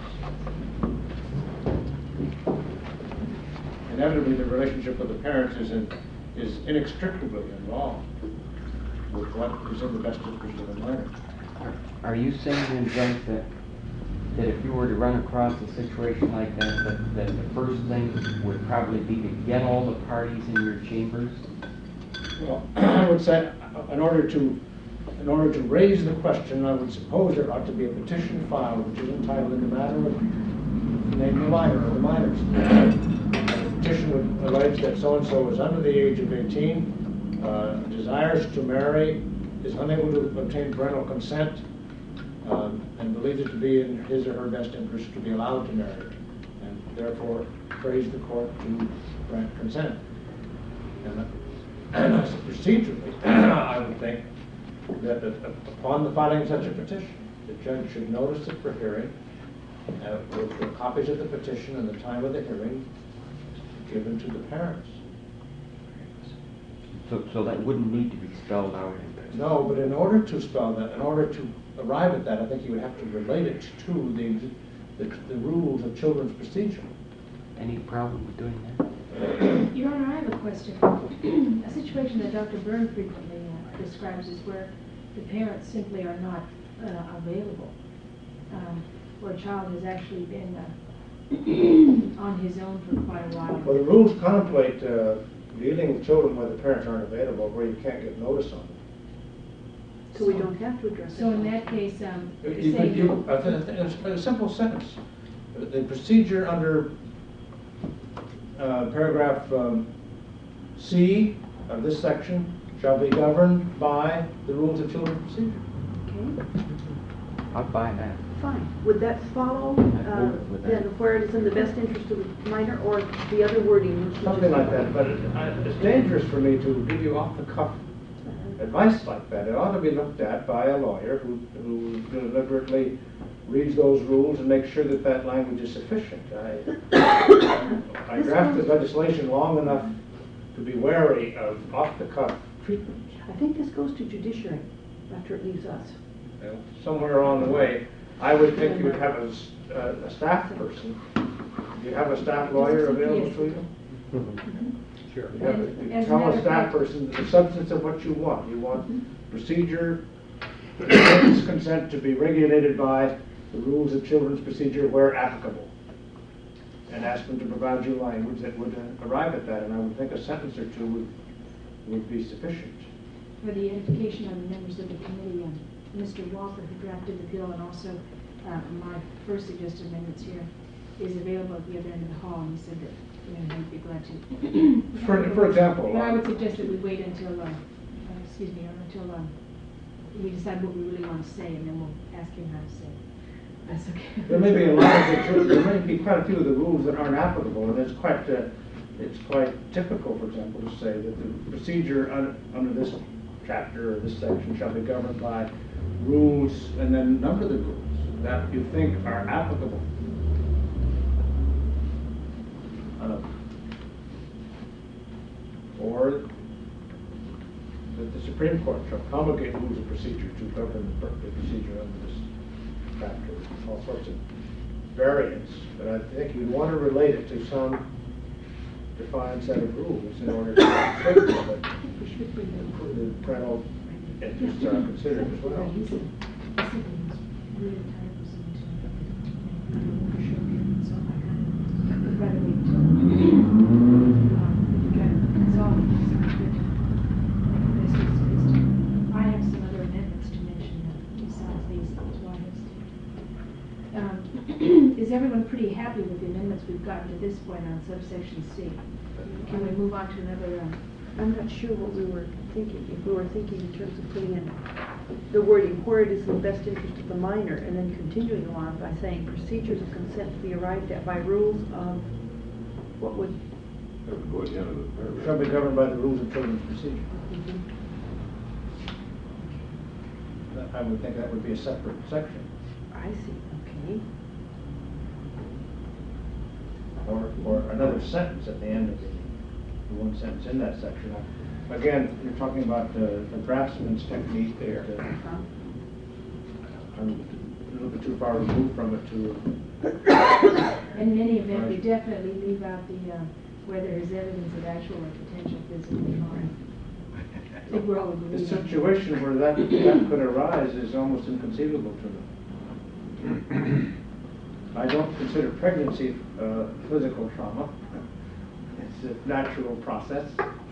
Inevitably, the relationship with the parents is inextricably involved with what is in the best interest of the minor. Are you saying then, Judge, that if you were to run across a situation like that the first thing would probably be to get all the parties in your chambers? Well, I would say, in order to raise the question, I would suppose there ought to be a petition filed which is entitled in the matter of name the minor or the minors. The petition would allege that so-and-so is under the age of 18, desires to marry, is unable to obtain parental consent, and believes it to be in his or her best interest to be allowed to marry, and therefore prays the court to grant consent. And procedurally, I would think that upon the filing of such a petition, the judge should notice it for hearing, with the copies of the petition and the time of the hearing given to the parents. So that wouldn't need to be spelled out in there? No, but in order to spell that, in order to arrive at that, I think you would have to relate it to the rules of children's procedure. Any problem with doing that? Your Honor, I have a question. A situation that Dr. Byrne frequently describes is where the parents simply are not available, where a child has actually been on his own for quite a while. Well, the rules contemplate dealing with children where the parents aren't available, where you can't get notice on them. So we don't have to address it. So in that case, A simple sentence. The procedure under paragraph C of this section shall be governed by the rules of children's procedure. Okay, I'll buy that. fine. Would that follow with that. then where it is in the best interest of the minor, or the other wording? which you Something just- like that, but it's dangerous for me to give you off-the-cuff advice like that. It ought to be looked at by a lawyer who deliberately reads those rules and makes sure that that language is sufficient. I drafted legislation long enough to be wary of off-the-cuff treatment. I think this goes to judiciary after it leaves us. Somewhere along the way, I would think you would have a staff person. Do you have a staff lawyer available to you? Sure. You have And to as a tell matter a of staff fact- person the substance of what you want. You want procedure, parents' consent to be regulated by the rules of children's procedure where applicable. And ask them to provide you language that would arrive at that, and I would think a sentence or two would be sufficient. for the edification of the members of the committee, Mr. Walker, who drafted the bill, and also my first suggested amendments here, is available at the other end of the hall, and he said that he'd be glad to. For example. But I would suggest that we wait until, until we decide what we really want to say, and then we'll ask him how to say it. That's okay. There may be a lot of there may be quite a few of the rules that aren't applicable, and it's quite typical, for example, to say that the procedure under this chapter or this section shall be governed by rules, and then number the rules that you think are applicable. Or that the Supreme Court shall promulgate rules of procedure to govern the procedure under this chapter, all sorts of variants. But I think you'd want to relate it to some defined set of rules in order to make sure that the parental interests are considered as well. He said he was really tired of listening to him. is everyone pretty happy with the amendments we've gotten to this point on subsection C? Can we move on to another, I'm not sure what we were thinking, if we were thinking in terms of putting in the wording where it is in the best interest of the minor, and then continuing on by saying procedures of consent to be arrived at by rules of, what would? That would go at the end of the paragraph. Shall be governed by the rules of children's procedure. I would think that would be a separate section. I see, okay. Or another sentence at the end of the one sentence in that section. Again, you're talking about the draftsman's technique there. I'm a little bit too far removed from it to... in any event, we definitely leave out the, where there is evidence of actual or potential physical harm. I think we're all The agreed. situation where that could arise is almost inconceivable to me. I don't consider pregnancy physical trauma. It's a natural process.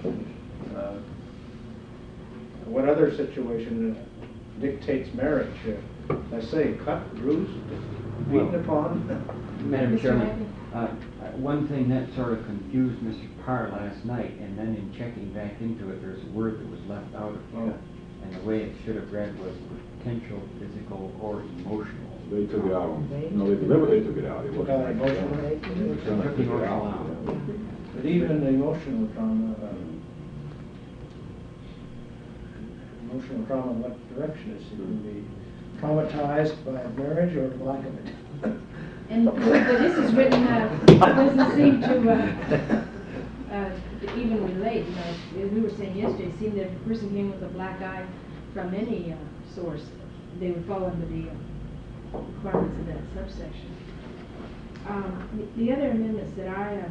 What other situation dictates marriage? I say cut, bruised, beaten upon. Madam Mr. Chairman, Hackett? one thing that sort of confused Mr. Parr last night, and then in checking back into it, there's a word that was left out of it. And the way it should have read was potential physical or emotional. They took it out. No, they deliberately took it out. It Took out wasn't emotional. Took it out. But even the emotional trauma, what direction is it? Can be traumatized by marriage or lack of it? And but this is written, doesn't seem to even relate. You know, as we were saying yesterday, it seemed that if a person came with a black eye from any source, they would fall under the requirements of that subsection. The other amendments that I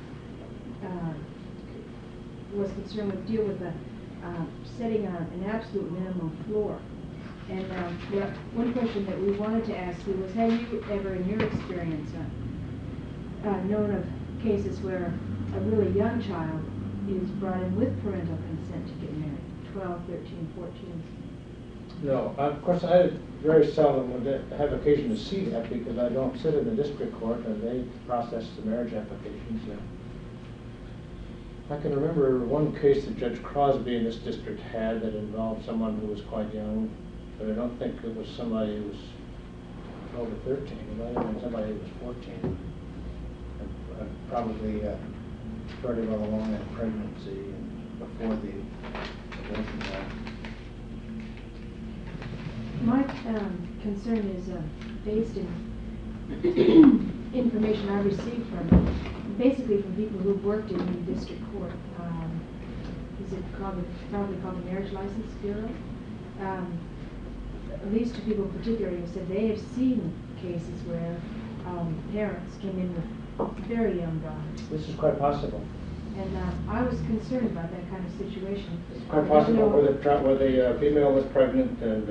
was concerned with deal with the setting on an absolute minimum floor. And one question that we wanted to ask you was, have you ever, in your experience, known of cases where a really young child is brought in with parental consent to get married, 12, 13, 14? No, of course, I very seldom would have occasion to see that because I don't sit in the district court and they process the marriage applications. I can remember one case that Judge Crosby in this district had that involved someone who was quite young, but I don't think it was somebody who was 12 or 13. It might have been somebody who was 14. And probably fairly well along in pregnancy and before the abortion law. My concern is based in information I received basically from people who've worked in the district court. Is it probably called the Marriage License Bureau? These two people particularly have said they have seen cases where parents came in with very young daughters. This is quite possible. And I was concerned about that kind of situation. It's quite possible where the female was pregnant, and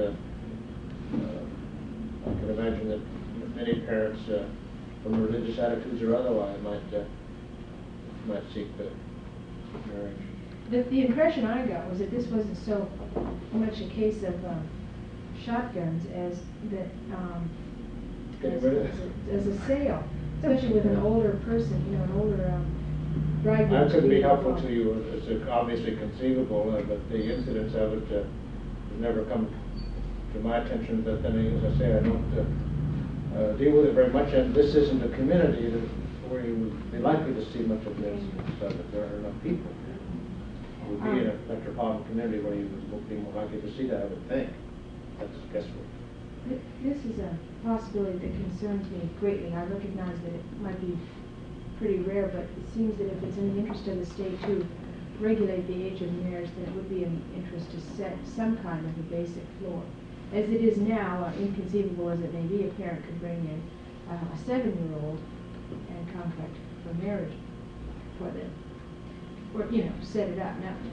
I can imagine that many parents, from religious attitudes or otherwise, might seek the marriage. The impression I got was that this wasn't so much a case of shotguns as that as a sale, especially with an older person, an older bridegroom. I couldn't be helpful to you. It's obviously conceivable, but the incidents of it have never come to my attention. But then, as I say, I don't deal with it very much, and this isn't a community where you would be likely to see much of this, so that there are enough people. It would be in a metropolitan community where you would be more likely to see that, I would think. That's guesswork. This is a possibility that concerns me greatly. I recognize that it might be pretty rare, but it seems that if it's in the interest of the state to regulate the age of marriage, then it would be in the interest to set some kind of a basic floor. As it is now, inconceivable as it may be, a parent could bring in a 7-year-old and contract for marriage for them, or set it up. Now,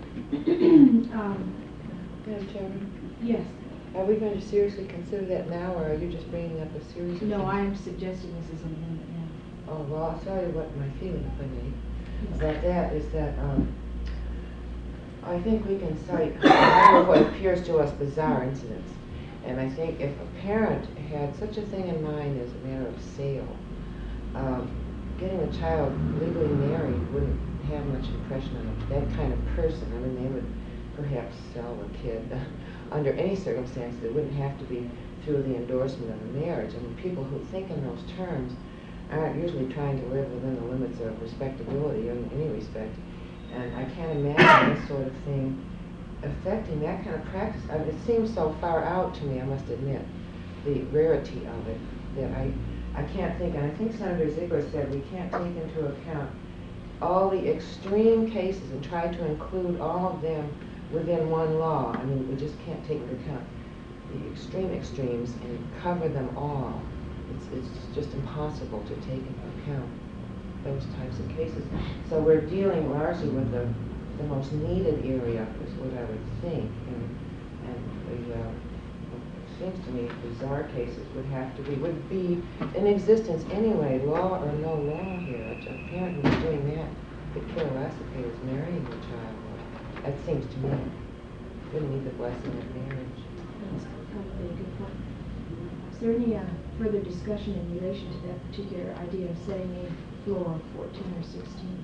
Madam Chairman, yes. are we going to seriously consider that now, or are you just bringing up a series of No, things? I am suggesting this as an amendment now. Oh, well, I'll tell you what my feeling, if I may, about that is that I think we can cite a number of what appears to us bizarre incidents. And I think if a parent had such a thing in mind as a matter of sale, getting a child legally married wouldn't have much impression on that kind of person. I mean, they would perhaps sell a kid under any circumstances. It wouldn't have to be through the endorsement of a marriage. I mean, people who think in those terms aren't usually trying to live within the limits of respectability in any respect. And I can't imagine this sort of thing affecting that kind of practice. I mean, it seems so far out to me, I must admit, the rarity of it, that I can't think, and I think Senator Ziegler said we can't take into account all the extreme cases and try to include all of them within one law. I mean, we just can't take into account the extreme extremes and cover them all. It's just impossible to take into account those types of cases. So we're dealing largely with the most needed area, is what I would think. And the, it seems to me bizarre cases would be in existence anyway, law or no law here. A parent who's doing that could care less if he was marrying the child. That seems to me wouldn't need the blessing of marriage. That's probably a good point. Is there any further discussion in relation to that particular idea of setting a floor of 14 or 16?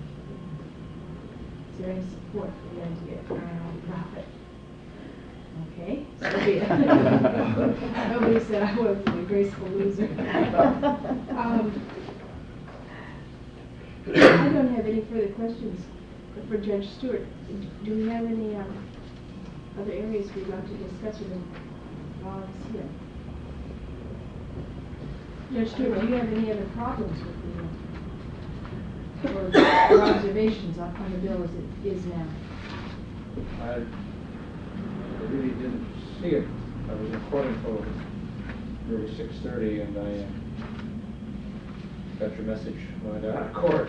Is there any support for the idea for our nonprofit? Okay, so be it. Nobody said I was a graceful loser. I don't have any further questions for Judge Stewart. Do we have any other areas we'd like to discuss with him while he's here? Judge Stewart, do you have any other problems with the or observations on the bill as it is now? I really didn't see it. I was in court until nearly 6:30, and I got your message when I got out of court.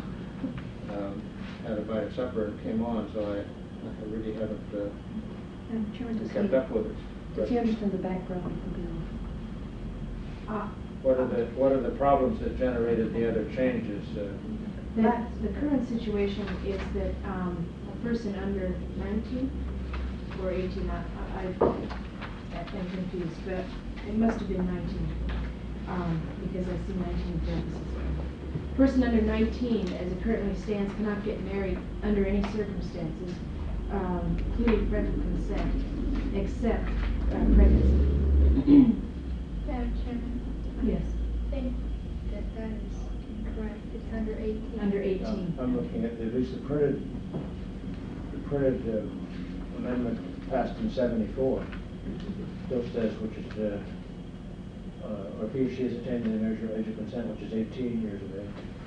Had a bite of supper and came on, so I really haven't kept up with it. Does he understand the background of the bill? What are the problems that generated the other changes? The current situation is that a person under 19 or 18, I'm confused, but it must have been 19 because I see 19 parentheses. Person under 19, as it currently stands, cannot get married under any circumstances, including parental consent, except pregnancy. Madam Chairman? Yes. I think that is incorrect. It's under 18. Under 18. I'm looking at least the printed amendment passed in '74. Still says, which is, or he or she has attained the measure of age of consent, which is 18 years of age.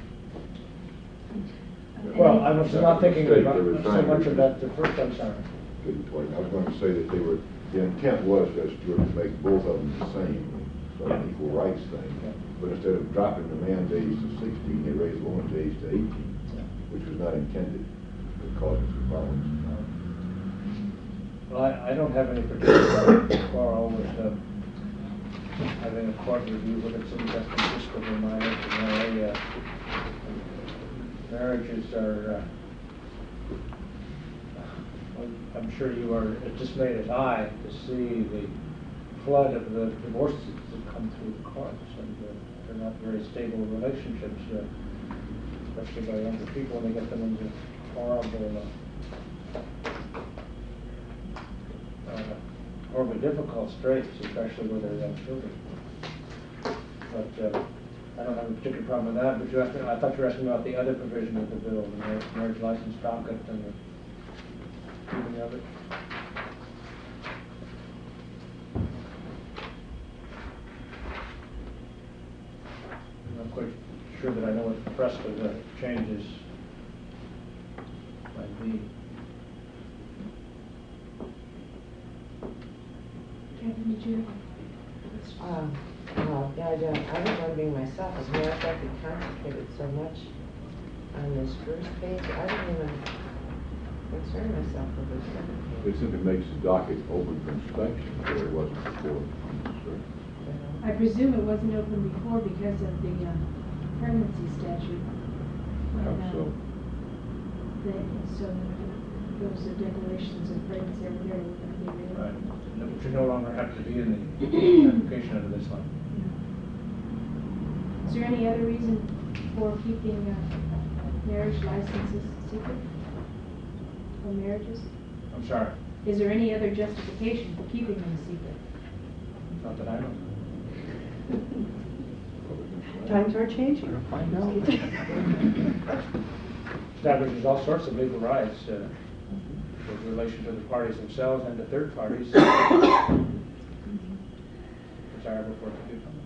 Well, I was not thinking about so much about the first, I'm sorry. Good point. I was going to say that the intent was just to make both of them the same, so an equal rights thing. But instead of dropping the man's age to 16, they raised the woman's age to 18, which was not intended to cause some problems. Well, I don't have any particular quarrel with having a court review what it's in West Francisco in my area. Marriages are, I'm sure you are as dismayed as I to see the flood of the divorces that come through the courts, and they're not very stable relationships, especially by younger people when they get them into horribly difficult straits, especially with their young children. But I don't have a particular problem with that, but I thought you were asking about the other provision of the bill, the marriage license docket and the keeping of it. I'm not quite sure that I know what the rest of the changes might be. Catherine, did you Yeah, I was wondering myself, as a matter of fact, we concentrated so much on this first page, I didn't even concern myself with the second page. It simply makes the docket open for inspection where it wasn't before. I presume it wasn't open before because of the pregnancy statute. So. So those declarations of pregnancy over there were going to be available. Right. Which would no longer have to be in the application under this one. Is there any other reason for keeping marriage licenses secret? Or marriages? I'm sorry, Is there any other justification for keeping them secret? not that I know. Times are changing. Find out. Establishes all sorts of legal rights with relation to the parties themselves and to third parties. Desirable for it to do something.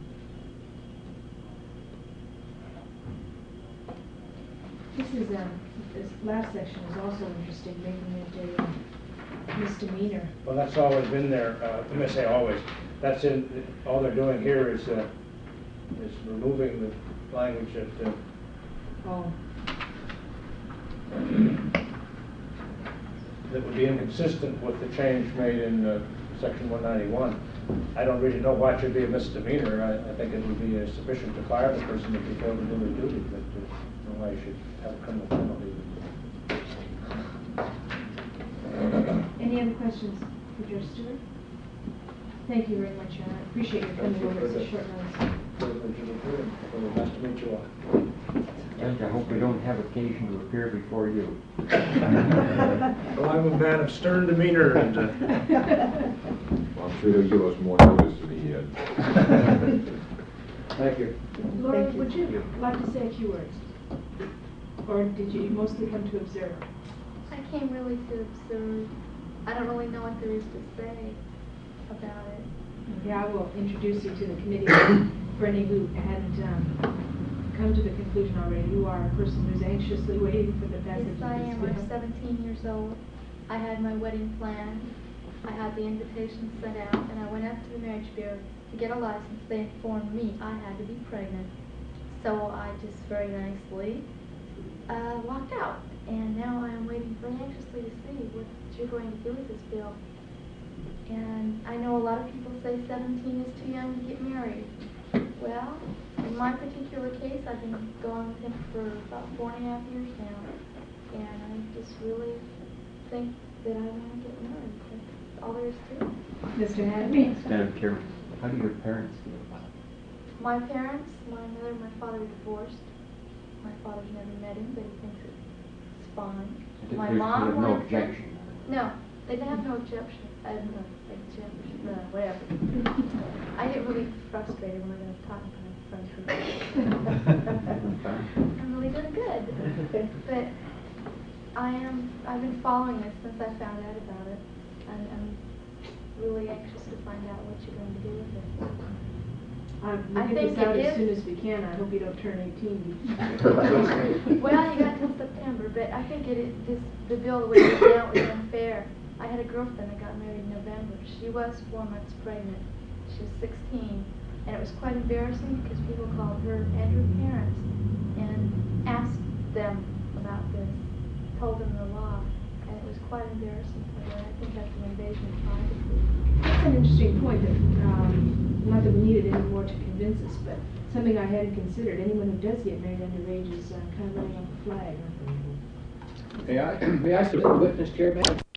This last section is also interesting, making it a misdemeanor. Well, that's always been there, let me say always, that's in, all they're doing here is removing the language that, Oh, that would be inconsistent with the change made in section 191. I don't really know why it should be a misdemeanor. I think it would be sufficient to fire the person if they failed to do their duty, but I don't know why you should have a criminal penalty. any other questions for Judge Stewart? Thank you very much, Your Honor. I appreciate your coming over at such short notice. Privilege of the hearing. Nice to meet you all. Judge, I hope we don't have occasion to appear before you. Well, I'm a man of stern demeanor and, Well, I'm sure they'll give us more notice than he had. thank you. Laura, Thank you. would you like to say a few words? Or did you mostly come to observe? I came really to observe. I don't really know what there is to say about it. Okay, I will introduce you to the committee. For any who hadn't come to the conclusion already, you are a person who's anxiously waiting for the passage Yes, of I this am. bill. I'm 17 years old. I had my wedding planned. I had the invitation sent out, and I went up to the marriage bureau to get a license. They informed me I had to be pregnant. So I just very nicely walked out. And now I am waiting very anxiously to see what you're going to do with this bill. And I know a lot of people say 17 is too young to get married. Well, in my particular case, I've been going with him for about 4.5 years now. And I just really think that I want to get married. That's all there is to it. Mr. Hadley? Madam Chairman, how do your parents feel about it? My parents, my mother and my father were divorced. My father's never met him, but he thinks it's fine. My There's mom no likes it. objection. No, they have no objection. Whatever. I get really frustrated when I'm talking to my friends. I'm really doing good. But I've been following this since I found out about it. And I'm really anxious to find out what you're going to do with it. We'll get this out as soon as we can. I hope you don't turn 18. Well, you got till September, but I think the bill the way it is now is unfair. I had a girlfriend that got married in November. She was 4 months pregnant. She was 16, and it was quite embarrassing because people called her and her parents and asked them about this, told them the law, and it was quite embarrassing for her. I think that's an invasion of privacy. That's an interesting point that, not that we need it anymore to convince us, but something I hadn't considered. Anyone who does get married underage is kind of running up a flag. May I submit the witness, Chairman?